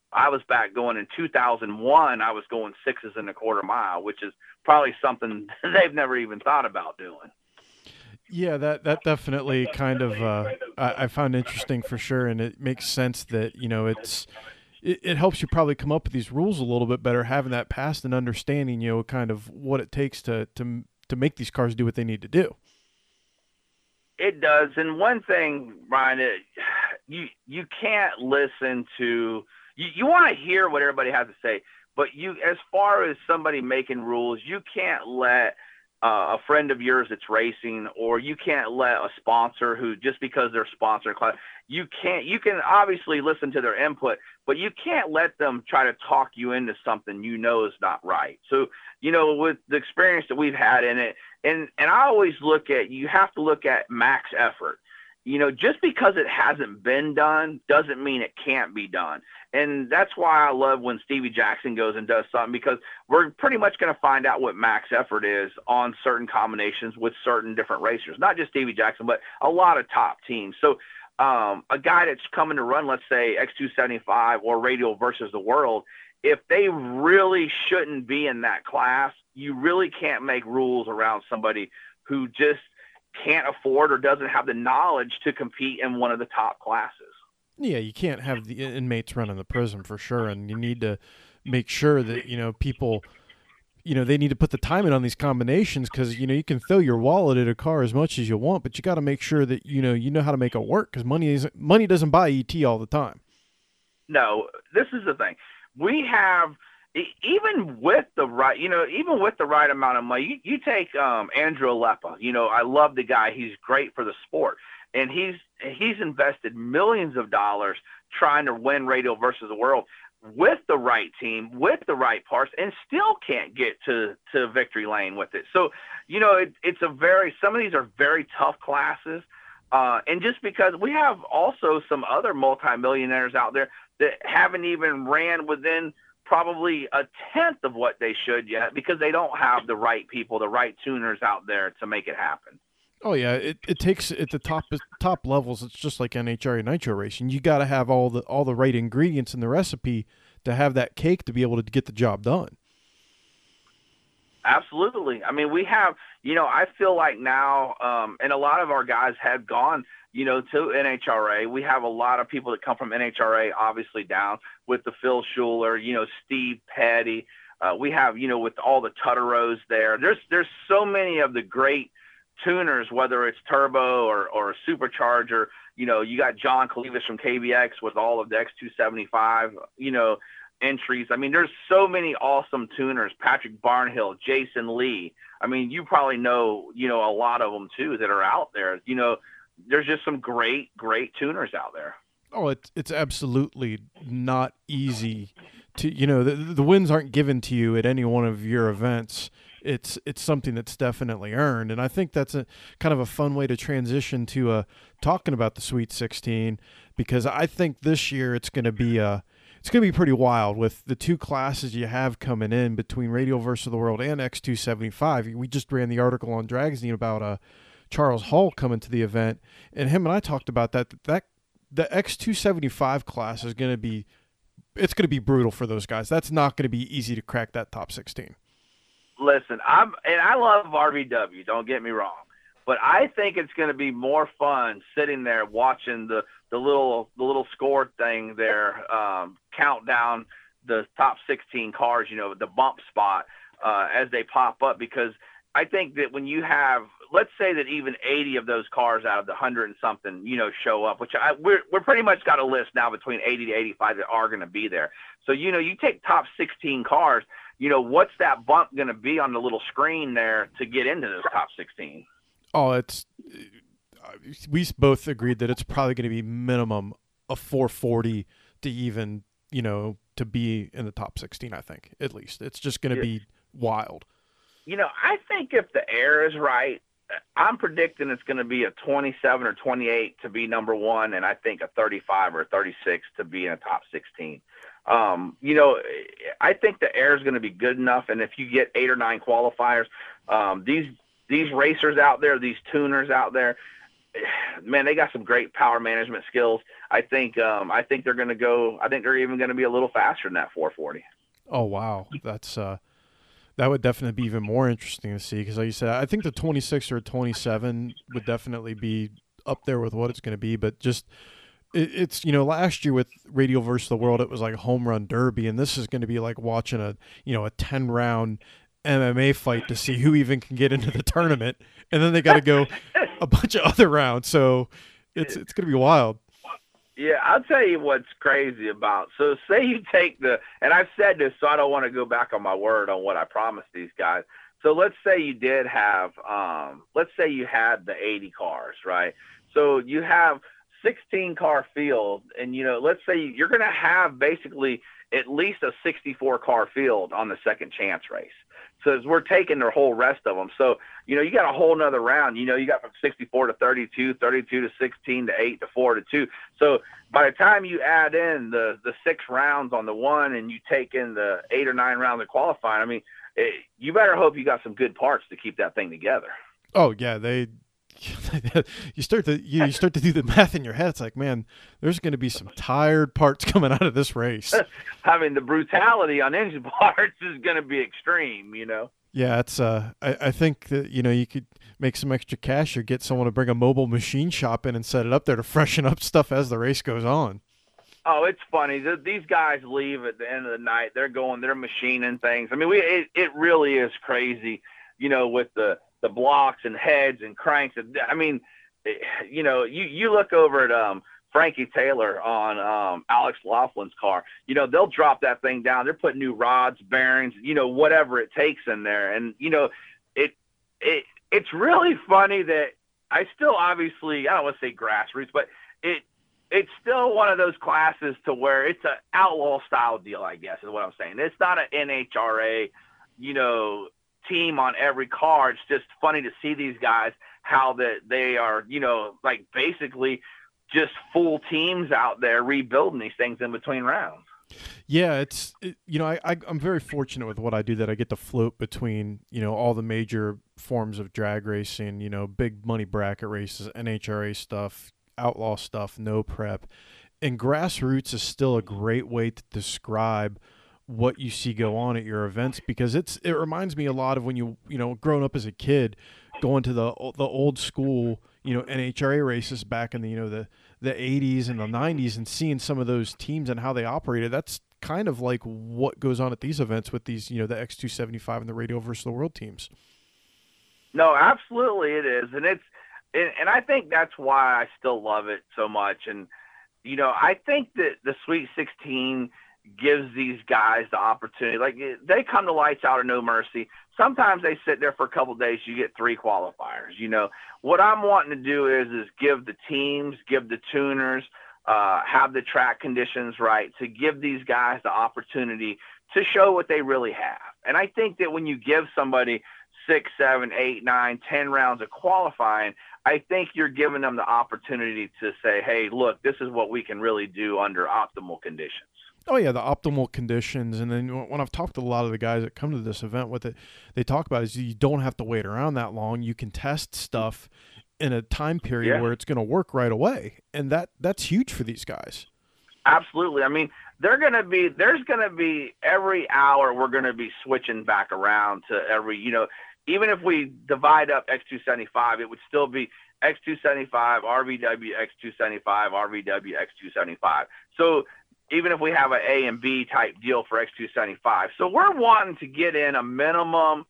I was back going in two thousand one, I was going sixes and a quarter mile, which is probably something they've never even thought about doing. Yeah, that, that definitely kind of uh, I, I found interesting for sure, and it makes sense that, you know, it's it, it helps you probably come up with these rules a little bit better, having that past and understanding, you know, kind of what it takes to to to make these cars do what they need to do. It does, and one thing, Brian, it, you you can't listen to you. You want to hear what everybody has to say, but you, as far as somebody making rules, you can't let Uh, a friend of yours that's racing, or you can't let a sponsor who, just because they're sponsoring class, you can't, you can obviously listen to their input, but you can't let them try to talk you into something you know is not right. So, you know, with the experience that we've had in it, and, and I always look at, you have to look at max effort. You know, just because it hasn't been done doesn't mean it can't be done. And that's why I love when Stevie Jackson goes and does something, because we're pretty much going to find out what max effort is on certain combinations with certain different racers, not just Stevie Jackson, but a lot of top teams. So um, a guy that's coming to run, let's say X two seventy-five or Radial versus the World, if they really shouldn't be in that class, you really can't make rules around somebody who just can't afford or doesn't have the knowledge to compete in one of the top classes. Yeah, you can't have the inmates running the prison for sure, and you need to make sure that, you know, people, you know, they need to put the time in on these combinations, because, you know, you can throw your wallet at a car as much as you want, but you got to make sure that, you know, you know how to make it work, because money isn't money doesn't buy E T all the time. No, this is the thing. We have, even with the right, you know, even with the right amount of money, you, you take um, Andrew Alepa. You know, I love the guy. He's great for the sport. And he's he's invested millions of dollars trying to win Radial versus the World with the right team, with the right parts, and still can't get to, to victory lane with it. So, you know, it, it's a very – some of these are very tough classes. Uh, and just because we have also some other multimillionaires out there that haven't even ran within probably a tenth of what they should yet, because they don't have the right people, the right tuners out there to make it happen. Oh yeah, it, it takes at the top top levels. It's just like N H R A nitro racing. You got to have all the all the right ingredients in the recipe to have that cake to be able to get the job done. Absolutely. I mean, we have, you know, I feel like now, um, and a lot of our guys have gone, you know, to N H R A. We have a lot of people that come from N H R A, obviously down with the Phil Schuler, you know, Steve Petty. Uh, we have, you know, with all the Tutteros there. There's there's so many of the great tuners, whether it's turbo or, or a supercharger. You know, you got John Clevis from K B X with all of the X two seventy-five, you know, entries. I mean, there's so many awesome tuners. Patrick Barnhill, Jason Lee. I mean, you probably know, you know, a lot of them too that are out there. You know, there's just some great, great tuners out there. Oh, it's it's absolutely not easy to, you know, the the wins aren't given to you at any one of your events. It's it's something that's definitely earned, and I think that's a kind of a fun way to transition to uh, talking about the Sweet sixteen, because I think this year it's going to be a it's going to be pretty wild with the two classes you have coming in between Radial versus the World and X two seventy-five. We just ran the article on Dragzine about uh, Charles Hall coming to the event, and him and I talked about that. That the X two seventy-five class is going to be it's going to be brutal for those guys. That's not going to be easy to crack that top sixteen. Listen, I'm and I love R V W. Don't get me wrong, but I think it's going to be more fun sitting there watching the, the little the little score thing there, um, count down the top sixteen cars. You know, the bump spot uh, as they pop up, because I think that when you have, let's say that even eighty of those cars out of the hundred and something, you know, show up, which I, we're we're pretty much got a list now between eighty to eighty-five that are going to be there. So you know, you take top sixteen cars. You know, what's that bump going to be on the little screen there to get into those top sixteen? Oh, it's we both agreed that it's probably going to be minimum a four forty to even, you know, to be in the top sixteen, I think, at least. It's just going to Yeah. be wild. You know, I think if the air is right, I'm predicting it's going to be a twenty-seven or twenty-eight to be number one, and I think a thirty-five or a thirty-six to be in a top sixteen. Um, you know, I think the air is going to be good enough, and if you get eight or nine qualifiers, um, these these racers out there, these tuners out there, man, they got some great power management skills. I think um, I think they're going to go. I think they're even going to be a little faster than that four forty. Oh wow, that's uh, that would definitely be even more interesting to see because, like you said, I think the twenty-six or twenty-seven would definitely be up there with what it's going to be. But just it, it's you know last year with Radial versus the World, it was like a home run derby, and this is going to be like watching a you know a ten round M M A fight to see who even can get into the tournament, and then they got to go a bunch of other rounds. So it's it's going to be wild. Yeah, I'll tell you what's crazy about. So say you take the, and I've said this, so I don't want to go back on my word on what I promised these guys. So let's say you did have, um, let's say you had the eighty cars, right? So you have sixteen car field, and you know, let's say you're going to have basically at least a sixty-four car field on the second chance race. So as we're taking the whole rest of them. So, you know, you got a whole nother round, you know, you got from sixty-four to thirty-two, thirty-two to sixteen to eight to four to two. So by the time you add in the, the six rounds on the one and you take in the eight or nine rounds of qualifying, I mean, it, you better hope you got some good parts to keep that thing together. Oh yeah. They, you start to, you, you start to do the math in your head. It's like, man, there's going to be some tired parts coming out of this race. I mean, the brutality on engine parts is going to be extreme, you know? Yeah. It's, uh, I, I think that, you know, you could make some extra cash or get someone to bring a mobile machine shop in and set it up there to freshen up stuff as the race goes on. Oh, it's funny. These guys leave at the end of the night. They're going, they're machining things. I mean, we, it, it really is crazy, you know, with the, the blocks and heads and cranks. I mean, you know, you, you look over at um, Frankie Taylor on um, Alex Laughlin's car, you know, they'll drop that thing down. They're putting new rods, bearings, you know, whatever it takes in there. And, you know, it, it, it's really funny that I still obviously, I don't want to say grassroots, but it, it's still one of those classes to where it's an outlaw style deal, I guess is what I'm saying. It's not an N H R A, you know, team on every car. It's just funny to see these guys, how that they are, you know, like basically just full teams out there rebuilding these things in between rounds. Yeah, it's, it, you know, I, I, I'm very fortunate with what I do that I get to float between, you know, all the major forms of drag racing, you know, big money bracket races, N H R A stuff, outlaw stuff, no prep. And grassroots is still a great way to describe what you see go on at your events, because it's it reminds me a lot of when you you know growing up as a kid, going to the the old school you know N H R A races back in the you know the the eighties and the nineties, and seeing some of those teams and how they operated. That's kind of like what goes on at these events with these you know the X two seventy-five and the Radial versus the World teams. No, absolutely it is, and it's and, and I think that's why I still love it so much. And you know I think that the Sweet sixteen gives these guys the opportunity. Like, they come to Lights Out or No Mercy. Sometimes they sit there for a couple of days. You get three qualifiers. You know, what I'm wanting to do is, is give the teams, give the tuners, uh, have the track conditions right, to give these guys the opportunity to show what they really have. And I think that when you give somebody six, seven, eight, nine, ten rounds of qualifying, I think you're giving them the opportunity to say, hey, look, this is what we can really do under optimal conditions. Oh, yeah, the optimal conditions. And then when I've talked to a lot of the guys that come to this event, what they, they talk about is you don't have to wait around that long. You can test stuff in a time period yeah. where it's going to work right away. And that that's huge for these guys. Absolutely. I mean, they're going to be, there's going to be every hour we're going to be switching back around to every, you know, even if we divide up X two seventy-five, it would still be X two seventy-five, R V W, X two seventy-five, R V W, X two seventy-five. So even if we have an A and B type deal for X two seventy-five. So we're wanting to get in a minimum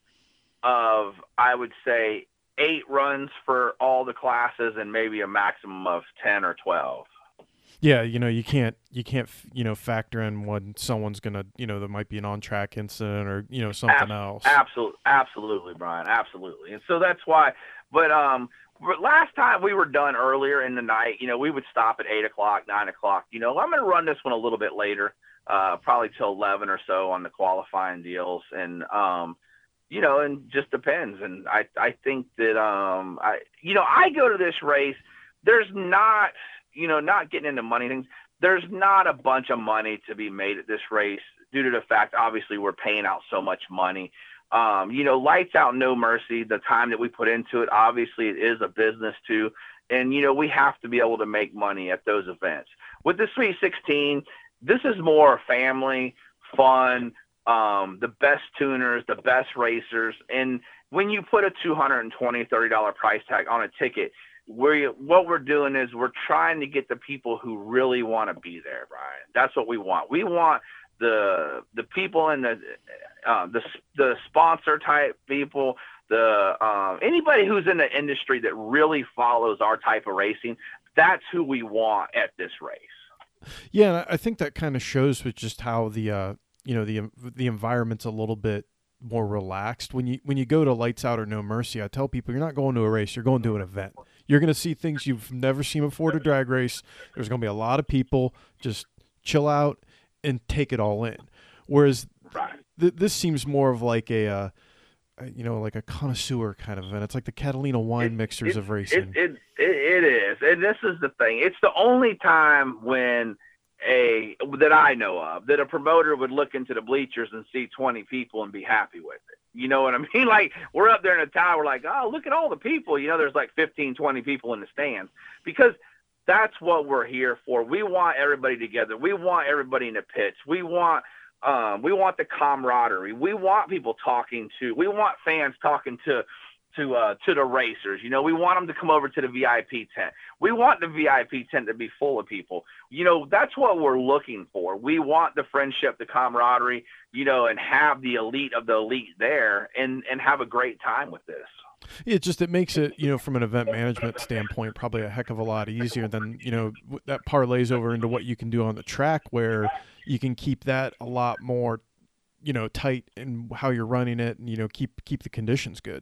of, I would say, eight runs for all the classes and maybe a maximum of ten or twelve. Yeah, you know, you can't, you can't, you know, factor in when someone's going to, you know, there might be an on-track incident or, you know, something Ab- else. Absolutely, absolutely, Brian, absolutely. And so that's why, but um, last time we were done earlier in the night, you know, we would stop at eight o'clock, nine o'clock. You know, I'm going to run this one a little bit later, uh, probably till eleven or so on the qualifying deals. And, um, you know, and just depends. And I, I think that, um, I, you know, I go to this race, there's not, you know, not getting into money things, there's not a bunch of money to be made at this race due to the fact, obviously, we're paying out so much money. Um, you know, Lights Out, No Mercy, the time that we put into it, obviously it is a business too. And, you know, we have to be able to make money at those events. With the Sweet sixteen, this is more family, fun, um, the best tuners, the best racers. And when you put a two hundred twenty dollars, thirty dollars price tag on a ticket, we're, what we're doing is we're trying to get the people who really want to be there, Brian. That's what we want. We want the the people in the uh, the the sponsor type people, the uh, anybody who's in the industry that really follows our type of racing. That's who we want at this race. Yeah, and I think that kind of shows with just how the uh, you know the the environment's a little bit more relaxed. When you when you go to Lights Out or No Mercy, I tell people you're not going to a race, you're going to an event. You're going to see things you've never seen before at a drag race. There's going to be a lot of people. Just chill out and take it all in. Whereas th- this seems more of like a, uh, you know, like a connoisseur kind of event. It's like the Catalina wine it, mixers it, of racing. It, it, it, it is. And this is the thing. It's the only time when a, that I know of, that a promoter would look into the bleachers and see twenty people and be happy with it. You know what I mean? Like, we're up there in the tower, we're like, oh, look at all the people. You know, there's like fifteen, twenty people in the stands, because that's what we're here for. We want everybody together. We want everybody in the pits. We want, um, we want the camaraderie. We want people talking to, we want fans talking to, to, uh, to the racers. You know, we want them to come over to the V I P tent. We want the V I P tent to be full of people. You know, that's what we're looking for. We want the friendship, the camaraderie, you know, and have the elite of the elite there and, and have a great time with this. It just, it makes it, you know, from an event management standpoint, probably a heck of a lot easier than, you know, that parlays over into what you can do on the track, where you can keep that a lot more, you know, tight in how you're running it, and, you know, keep, keep the conditions good.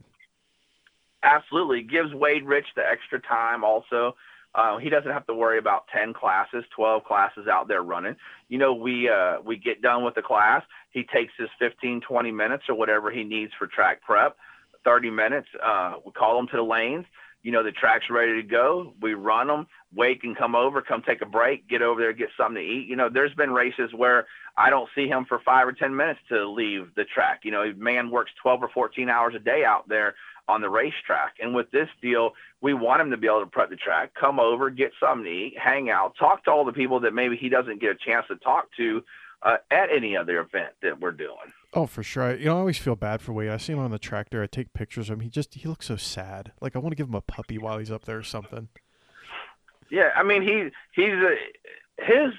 Absolutely. Gives Wade Rich the extra time also. Uh, he doesn't have to worry about ten classes, twelve classes out there running. You know, we, uh, we get done with the class. He takes his fifteen, twenty minutes or whatever he needs for track prep. thirty minutes, uh, we call them to the lanes. You know, the track's ready to go. We run them. Wade can come over, come take a break, get over there, get something to eat. You know, there's been races where I don't see him for five or ten minutes to leave the track. You know, man works twelve or fourteen hours a day out there on the racetrack. And with this deal, we want him to be able to prep the track, come over, get something to eat, hang out, talk to all the people that maybe he doesn't get a chance to talk to uh, at any other event that we're doing. Oh, for sure. I, you know, I always feel bad for Wade. I see him on the track there. I take pictures of him. He just, he looks so sad. Like, I want to give him a puppy while he's up there or something. Yeah. I mean, he, he's a, his,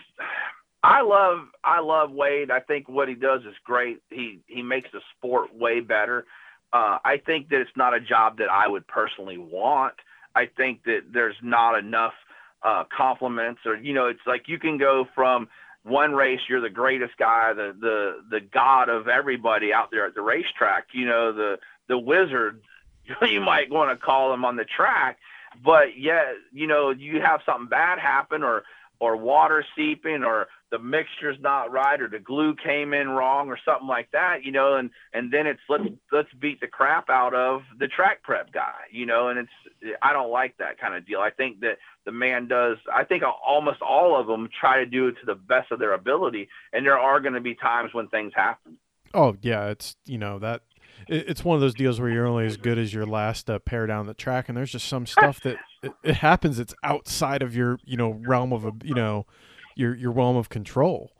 I love, I love Wade. I think what he does is great. He, he makes the sport way better. Uh, I think that it's not a job that I would personally want. I think that there's not enough uh, compliments, or, you know, it's like you can go from one race, you're the greatest guy, the, the, the god of everybody out there at the racetrack, you know, the, the wizard, you might want to call him on the track, but yet, you know, you have something bad happen, or, or water seeping, or the mixture's not right, or the glue came in wrong, or something like that, you know, and, and then it's, let's, let's beat the crap out of the track prep guy, you know, and it's, I don't like that kind of deal. I think that the man does, I think almost all of them try to do it to the best of their ability. And there are going to be times when things happen. Oh yeah. It's, you know, that it, it's one of those deals where you're only as good as your last uh, pair down the track. And there's just some stuff that it, it happens. It's outside of your, you know, realm of, a, you know, your, your realm of control.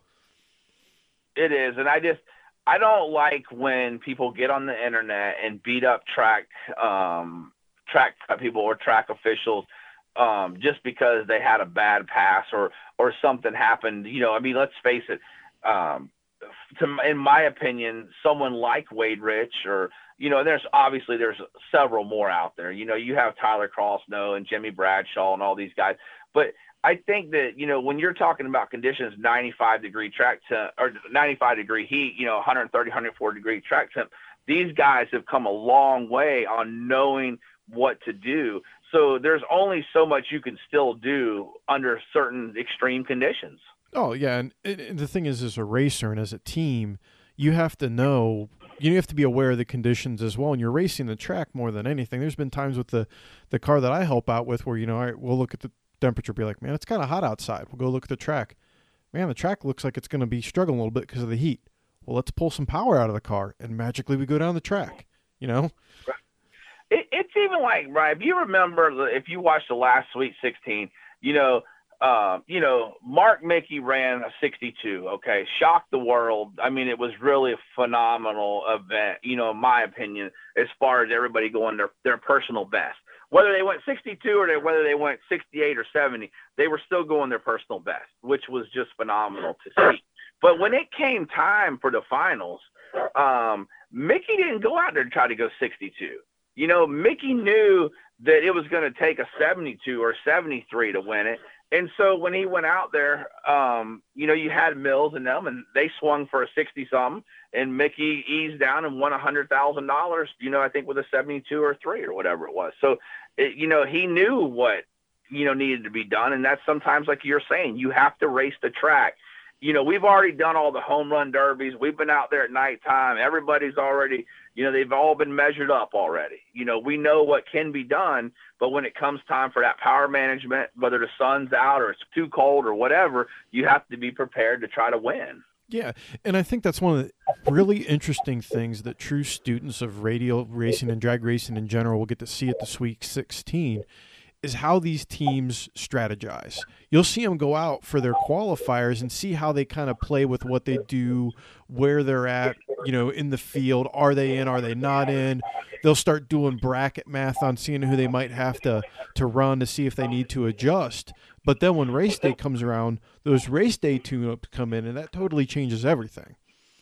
It is. And I just, I don't like when people get on the internet and beat up track, um, track people or track officials, um, just because they had a bad pass or, or something happened. You know, I mean, let's face it. Um, to, in my opinion, someone like Wade Rich, or, you know, there's obviously there's several more out there. You know, you have Tyler Crossnow and Jimmy Bradshaw and all these guys. But I think that, you know, when you're talking about conditions, ninety-five degree track temp or ninety-five degree heat, you know, one thirty, one forty degree track temp, these guys have come a long way on knowing what to do. So there's only so much you can still do under certain extreme conditions. Oh yeah. And, and the thing is, as a racer and as a team, you have to know, you have to be aware of the conditions as well. And you're racing the track more than anything. There's been times with the, the car that I help out with where, you know, I, we'll look at the temperature, be like, man, it's kind of hot outside. We'll go look at the track. Man, the track looks like it's going to be struggling a little bit because of the heat. Well, let's pull some power out of the car, and magically we go down the track, you know? it, it's even like, right, if you remember, if you watched the last Sweet sixteen, you know, uh, you know, Mark Mickey ran a sixty-two, okay, shocked the world. I mean, it was really a phenomenal event, you know, in my opinion, as far as everybody going their, their personal best. Whether they went sixty-two or they, whether they went sixty-eight or seventy, they were still going their personal best, which was just phenomenal to see. But when it came time for the finals, um, Mickey didn't go out there to try to go sixty-two. You know, Mickey knew that it was going to take a seventy-two or seventy-three to win it. And so when he went out there, um, you know, you had Mills and them, and they swung for a sixty-something, and Mickey eased down and won one hundred thousand dollars, you know, I think with a seventy-two or three or whatever it was. So, it, you know, he knew what, you know, needed to be done. And that's sometimes, like you're saying, you have to race the track. You know, we've already done all the home run derbies. We've been out there at nighttime. Everybody's already, you know, they've all been measured up already. You know, we know what can be done, but when it comes time for that power management, whether the sun's out or it's too cold or whatever, you have to be prepared to try to win. Yeah, and I think that's one of the really interesting things that true students of radial racing and drag racing in general will get to see at the Sweet sixteen is how these teams strategize. You'll see them go out for their qualifiers and see how they kind of play with what they do, where they're at, you know, in the field. Are they in? Are they not in? They'll start doing bracket math on seeing who they might have to, to run to see if they need to adjust. But then when race day comes around, those race day tune-ups come in, and that totally changes everything.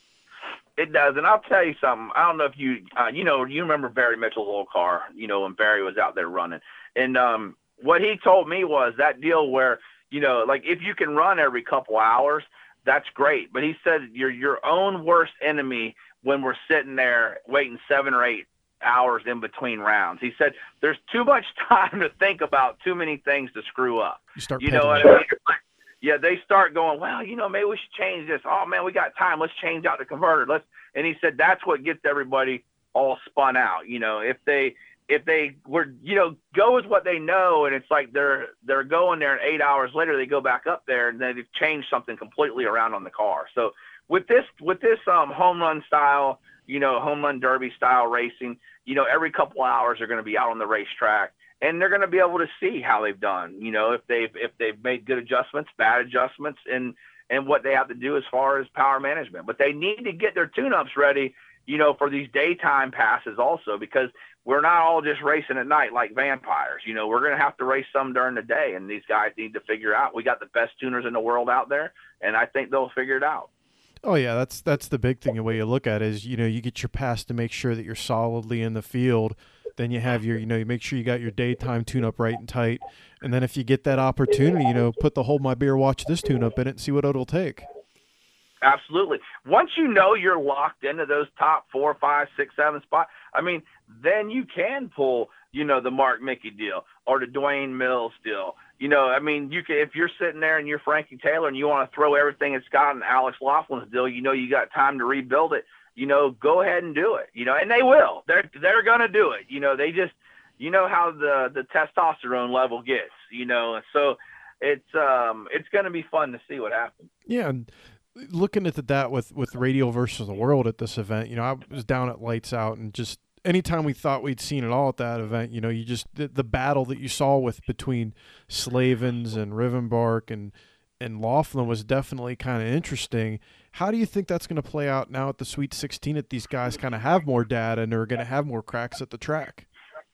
It does, and I'll tell you something. I don't know if you, uh, you know, you remember Barry Mitchell's old car, you know, when Barry was out there running. And um, what he told me was that deal where, you know, like if you can run every couple hours, that's great. But he said you're your own worst enemy when we're sitting there waiting seven or eight hours in between rounds. He said there's too much time to think about too many things to screw up. You start you know what I mean? Yeah, they start going, well, you know, maybe we should change this. Oh, man, we got time. Let's change out the converter. Let's. And he said that's what gets everybody all spun out. You know, if they if they were, you know, go with what they know, and it's like they're they're going there, and eight hours later they go back up there, and then they've changed something completely around on the car. So with this with this um, home run style, you know, home run derby style racing, you know, every couple hours they're going to be out on the racetrack. And they're going to be able to see how they've done, you know, if they've if they've made good adjustments, bad adjustments, and and what they have to do as far as power management. But they need to get their tune-ups ready, you know, for these daytime passes also, because we're not all just racing at night like vampires. You know, we're going to have to race some during the day, and these guys need to figure out. We got the best tuners in the world out there, and I think they'll figure it out. Oh, yeah, that's that's the big thing. The way you look at it is, you know, you get your pass to make sure that you're solidly in the field. Then you have your, you know, you make sure you got your daytime tune-up right and tight. And then if you get that opportunity, you know, put the Hold My Beer, Watch This tune-up in it and see what it'll take. Absolutely. Once you know you're locked into those top four, five, six, seven spots, I mean, then you can pull, you know, the Mark Mickey deal or the Dwayne Mills deal. You know, I mean, you can, if you're sitting there and you're Frankie Taylor and you want to throw everything it's got in Alex Laughlin's deal, you know, you got time to rebuild it. You know, go ahead and do it, you know, and they will. They're they're going to do it. You know, they just, you know how the, the testosterone level gets, you know, so it's um it's going to be fun to see what happens. Yeah, and looking at the, that with, with Radial versus the World at this event, you know, I was down at Lights Out, and just anytime we thought we'd seen it all at that event, you know, you just, the, the battle that you saw with between Slavens and Rivenbark and and Laughlin was definitely kind of interesting. How do you think that's going to play out now at the Sweet sixteen, that these guys kind of have more data and are going to have more cracks at the track?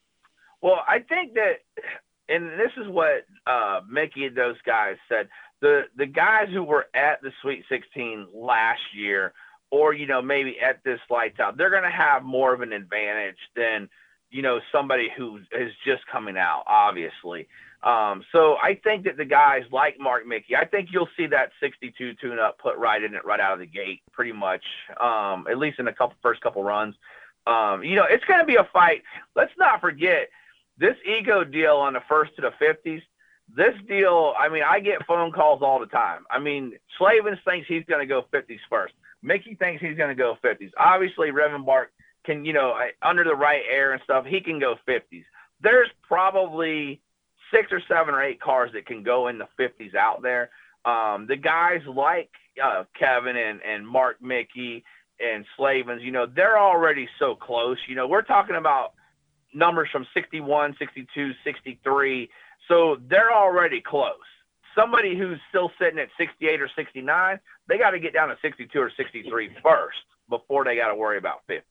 Well, I think that, and this is what uh, Mickey and those guys said, the, the guys who were at the Sweet sixteen last year, or, you know, maybe at this Lights Out, they're going to have more of an advantage than, you know, somebody who is just coming out, obviously. Um, so I think that the guys like Mark Mickey, I think you'll see that sixty-two tune-up put right in it right out of the gate, pretty much, um, at least in the couple first couple runs. Um, you know, it's going to be a fight. Let's not forget this ego deal on the first to the fifties. This deal, I mean, I get phone calls all the time. I mean, Slavens thinks he's going to go fifties first. Mickey thinks he's going to go fifties. Obviously, Rivenbark can, you know, under the right air and stuff, he can go fifties. There's probably six or seven or eight cars that can go in the fifties out there. Um, the guys like uh, Kevin and, and Mark Mickey and Slavens, you know, they're already so close. You know, we're talking about numbers from sixty-one, sixty-two, sixty-three. So they're already close. Somebody who's still sitting at sixty-eight or sixty-nine, they got to get down to sixty-two or sixty-three first before they got to worry about fifties.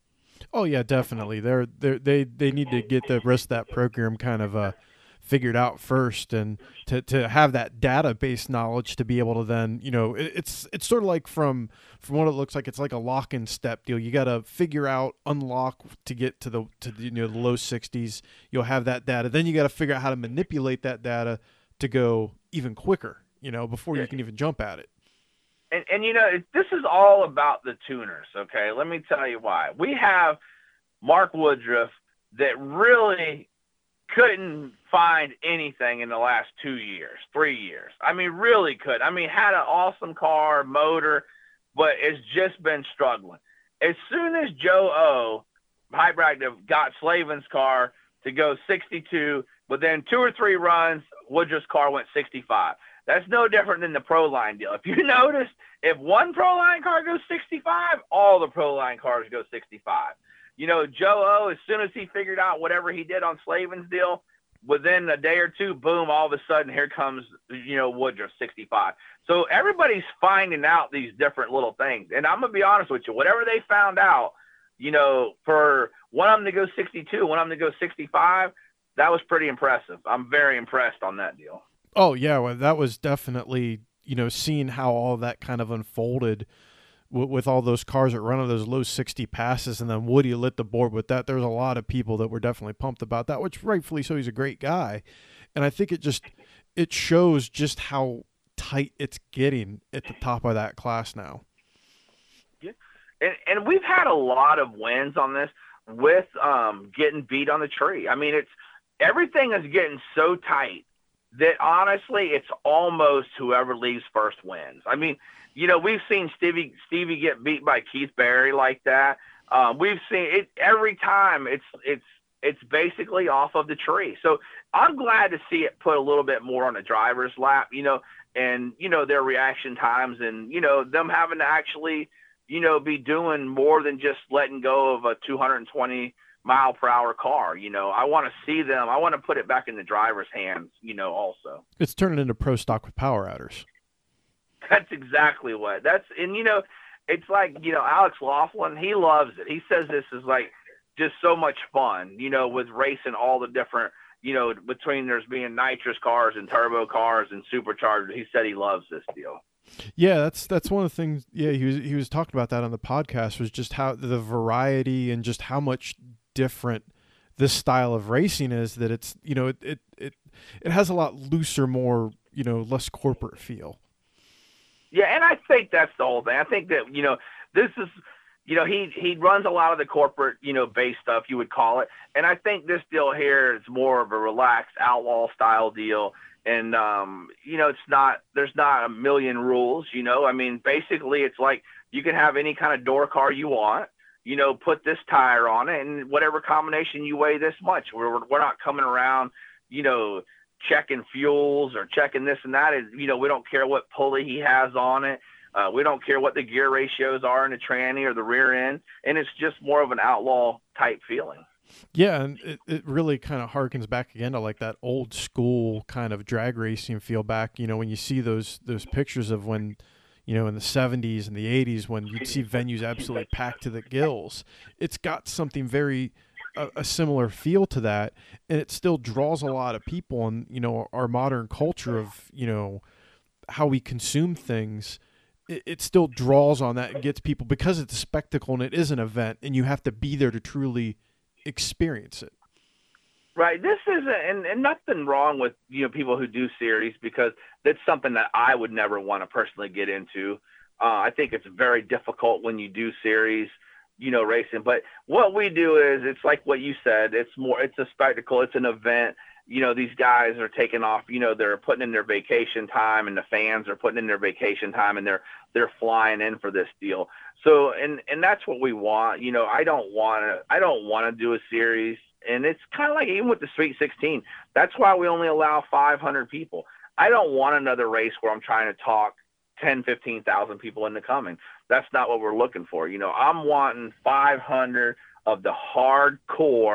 Oh yeah, definitely. They're, they're they they need to get the rest of that program kind of uh, figured out first, and to, to have that database knowledge to be able to then, you know, it, it's it's sort of like from from what it looks like, it's like a lock and step deal. You got to figure out, unlock to get to the to the, you know, the low sixties. You'll have that data. Then you got to figure out how to manipulate that data to go even quicker, you know, before you can even jump at it. And, and you know, it, this is all about the tuners, okay? Let me tell you why. We have Mark Woodruff that really couldn't find anything in the last two years, three years. I mean, really could. I mean, had an awesome car, motor, but it's just been struggling. As soon as Joe O, Hyperactive, got Slavin's car to go sixty-two, within two or three runs, Woodruff's car went sixty-five. That's no different than the Proline deal. If you notice, if one Proline car goes sixty-five, all the Proline cars go sixty-five. You know, Joe O, as soon as he figured out whatever he did on Slavin's deal, within a day or two, boom, all of a sudden, here comes, you know, Woodruff, sixty-five. So everybody's finding out these different little things. And I'm going to be honest with you, whatever they found out, you know, for one of them to go sixty-two, one of them to go sixty-five, that was pretty impressive. I'm very impressed on that deal. Oh yeah, well, that was definitely, you know, seeing how all that kind of unfolded with, with all those cars that run on those low sixty passes, and then Woody lit the board with that. There's a lot of people that were definitely pumped about that, which rightfully so. He's a great guy, and I think it just it shows just how tight it's getting at the top of that class now. Yeah, and and we've had a lot of wins on this with um, getting beat on the tree. I mean, it's everything is getting so tight that honestly, it's almost whoever leaves first wins. I mean, you know, we've seen Stevie Stevie get beat by Keith Berry like that. Um, we've seen it every time. It's it's it's basically off of the tree. So I'm glad to see it put a little bit more on the driver's lap, you know, and you know their reaction times, and you know them having to actually, you know, be doing more than just letting go of a two hundred twenty mile per hour car. You know, I want to see them. I want to put it back in the driver's hands, you know, also. It's turning into pro stock with power outers. That's exactly what that's, and you know, it's like, you know, Alex Laughlin, he loves it. He says this is like just so much fun, you know, with racing all the different, you know, between there's being nitrous cars and turbo cars and superchargers. He said he loves this deal. Yeah, that's that's one of the things. Yeah, he was he was talking about that on the podcast, was just how the variety and just how much different this style of racing is, that it's, you know, it, it, it, it has a lot looser, more, you know, less corporate feel. Yeah. And I think that's the whole thing. I think that, you know, this is, you know, he, he runs a lot of the corporate, you know, base stuff, you would call it. And I think this deal here is more of a relaxed outlaw style deal. And, um, you know, it's not, there's not a million rules, you know, I mean, basically it's like you can have any kind of door car you want. You know, put this tire on it, and whatever combination you weigh this much. We're we're not coming around, you know, checking fuels or checking this and that. Is, you know, we don't care what pulley he has on it. Uh, we don't care what the gear ratios are in the tranny or the rear end, and it's just more of an outlaw type feeling. Yeah, and it, it really kind of harkens back again to like that old school kind of drag racing feel back. You know, when you see those those pictures of when, you know, in the seventies and the eighties, when you'd see venues absolutely packed to the gills, it's got something very, a, a similar feel to that. And it still draws a lot of people. And, you know, our modern culture of, you know, how we consume things, it, it still draws on that and gets people, because it's a spectacle and it is an event and you have to be there to truly experience it. Right. This is, a, and, and nothing wrong with, you know, people who do series, because that's something that I would never want to personally get into. Uh, I think it's very difficult when you do series, you know, racing. But what we do is, it's like what you said, it's more, it's a spectacle. It's an event. You know, these guys are taking off, you know, they're putting in their vacation time, and the fans are putting in their vacation time, and they're, they're flying in for this deal. So, and, and that's what we want. You know, I don't want to, I don't want to do a series. And it's kind of like even with the Sweet sixteen, that's why we only allow five hundred people. I don't want another race where I'm trying to talk ten, fifteen thousand people into coming. That's not what we're looking for. You know, I'm wanting five hundred of the hardcore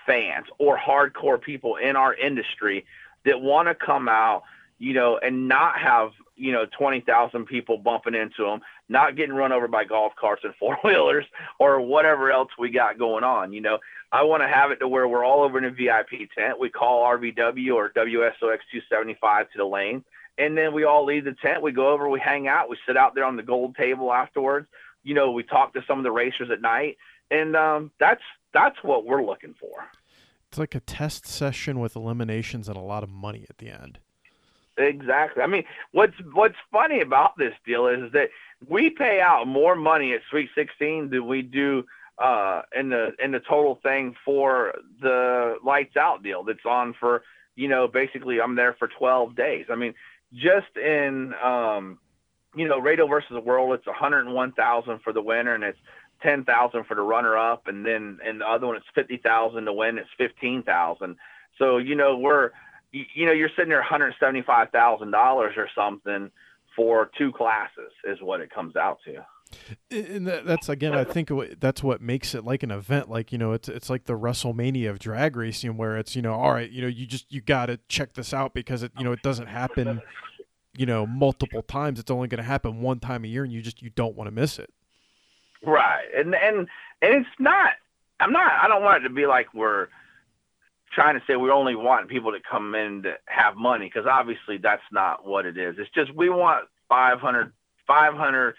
fans or hardcore people in our industry that want to come out, you know, and not have, you know, twenty thousand people bumping into them, not getting run over by golf carts and four-wheelers or whatever else we got going on. You know, I want to have it to where we're all over in a V I P tent. We call R V W or W S O X two seventy-five to the lane, and then we all leave the tent. We go over, we hang out, we sit out there on the gold table afterwards. You know, we talk to some of the racers at night, and um, that's that's what we're looking for. It's like a test session with eliminations and a lot of money at the end. Exactly. I mean, what's what's funny about this deal is that we pay out more money at Sweet sixteen than we do uh, in the in the total thing for the Lights Out deal that's on for, you know, basically I'm there for twelve days. I mean, just in um, you know, Radio versus the World, it's one hundred one thousand for the winner, and it's ten thousand for the runner up, and then in the other one it's fifty thousand to win, it's fifteen thousand. So, you know, we're you know, you're sitting there one hundred seventy-five thousand dollars or something for two classes is what it comes out to. And that's, again, I think that's what makes it like an event. Like, you know, it's it's like the WrestleMania of drag racing, where it's, you know, all right, you know, you just, you got to check this out because it, you know, it doesn't happen, you know, multiple times. It's only going to happen one time a year, and you just, you don't want to miss it. Right. And, and, and it's not, I'm not, I don't want it to be like we're trying to say we only want people to come in to have money, because obviously that's not what it is. It's just we want five hundred, five hundred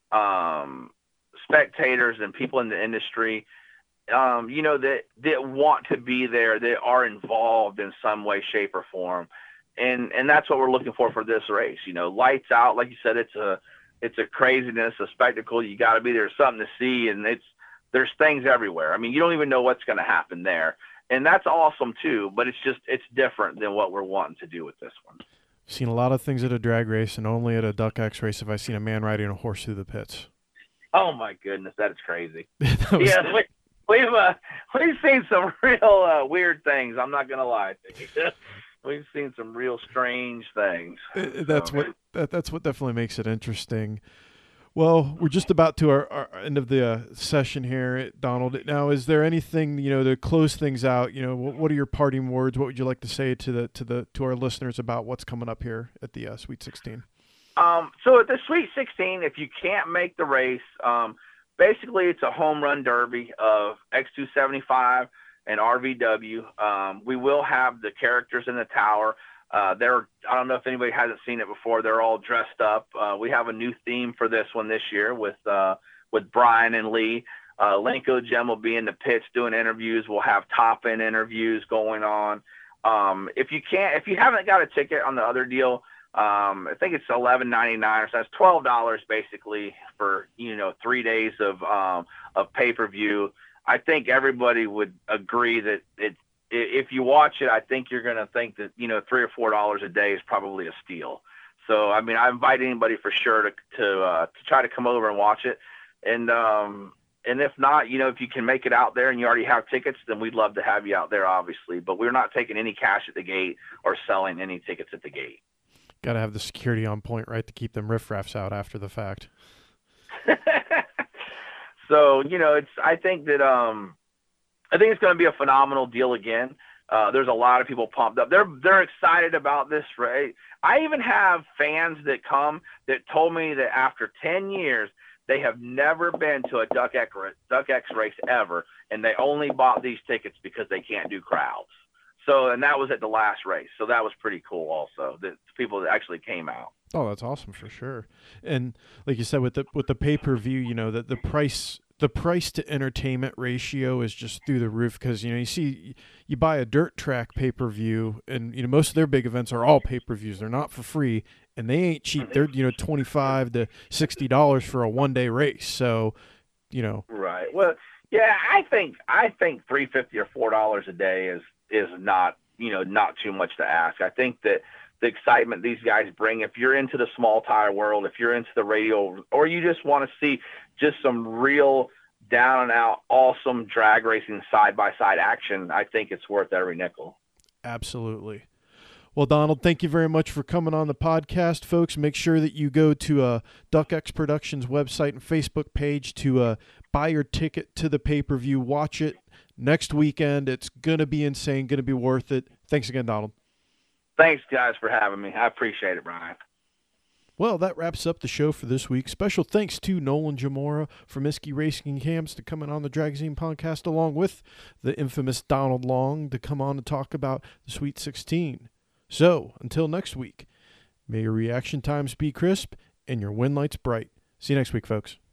um, spectators and people in the industry, um, you know, that, that want to be there, that are involved in some way, shape, or form. And and that's what we're looking for for this race. You know, Lights Out, like you said, it's a it's a craziness, a spectacle. You got to be there, something to see, and it's there's things everywhere. I mean, you don't even know what's going to happen there. And that's awesome too, but it's just, it's different than what we're wanting to do with this one. Seen a lot of things at a drag race, and only at a Duck X race have I seen a man riding a horse through the pits. Oh my goodness, that is crazy. that was... Yeah, we, we've uh, we've seen some real uh, weird things. I'm not gonna lie to you. We've seen some real strange things. That's so. what that, that's what definitely makes it interesting. Well, we're just about to our, our end of the uh, session here, Donald. Now, is there anything, you know, to close things out? You know, what, what are your parting words? What would you like to say to the to the to our listeners about what's coming up here at the uh, Sweet sixteen? Um, so at the Sweet sixteen, if you can't make the race, um, basically it's a home run derby of X two seventy-five and R V W. Um, we will have the characters in the tower. Uh, they're, I don't know if anybody hasn't seen it before. They're all dressed up. Uh, we have a new theme for this one this year with, uh, with Brian and Lee. Uh, Lenko Gem will be in the pits doing interviews. We'll have top end interviews going on. Um, if you can't, if you haven't got a ticket on the other deal, um, I think it's eleven ninety-nine or so. It's twelve dollars basically for, you know, three days of, um, of pay-per-view. I think everybody would agree that it's, if you watch it, I think you're going to think that, you know, three or four dollars a day is probably a steal. So, I mean, I invite anybody for sure to to, uh, to try to come over and watch it. And um, and if not, you know, if you can make it out there and you already have tickets, then we'd love to have you out there, obviously. But we're not taking any cash at the gate or selling any tickets at the gate. Got to have the security on point, right, to keep them riffraffs out after the fact. So, you know, it's. I think that um. I think it's going to be a phenomenal deal again. Uh, there's a lot of people pumped up. They're they're excited about this race. I even have fans that come that told me that after ten years, they have never been to a Duck X, Duck X race ever, and they only bought these tickets because they can't do crowds. So, and that was at the last race. So that was pretty cool also, that people that actually came out. Oh, that's awesome for sure. And like you said, with the with the pay-per-view, you know, that the price the price to entertainment ratio is just through the roof, because, you know, you see, you buy a dirt track pay-per-view, and, you know, most of their big events are all pay-per-views. They're not for free, and they ain't cheap. They're, you know, twenty-five to sixty dollars for a one-day race. So, you know. Right. Well, yeah, I think I think three fifty or four dollars a day is is not, you know, not too much to ask. I think that the excitement these guys bring, if you're into the small tire world, if you're into the radio, or you just want to see just some real down and out awesome drag racing side by side action, I think it's worth every nickel. Absolutely. Well, Donald, thank you very much for coming on the podcast, folks. Make sure that you go to uh, Duck X Productions website and Facebook page to uh, buy your ticket to the pay-per-view. Watch it next weekend. It's going to be insane, going to be worth it. Thanks again, Donald. Thanks, guys, for having me. I appreciate it, Brian. Well, that wraps up the show for this week. Special thanks to Nolan Jamora from Isky Racing Cams to coming on the Dragzine podcast, along with the infamous Donald Long to come on to talk about the Sweet sixteen. So, until next week, may your reaction times be crisp and your win lights bright. See you next week, folks.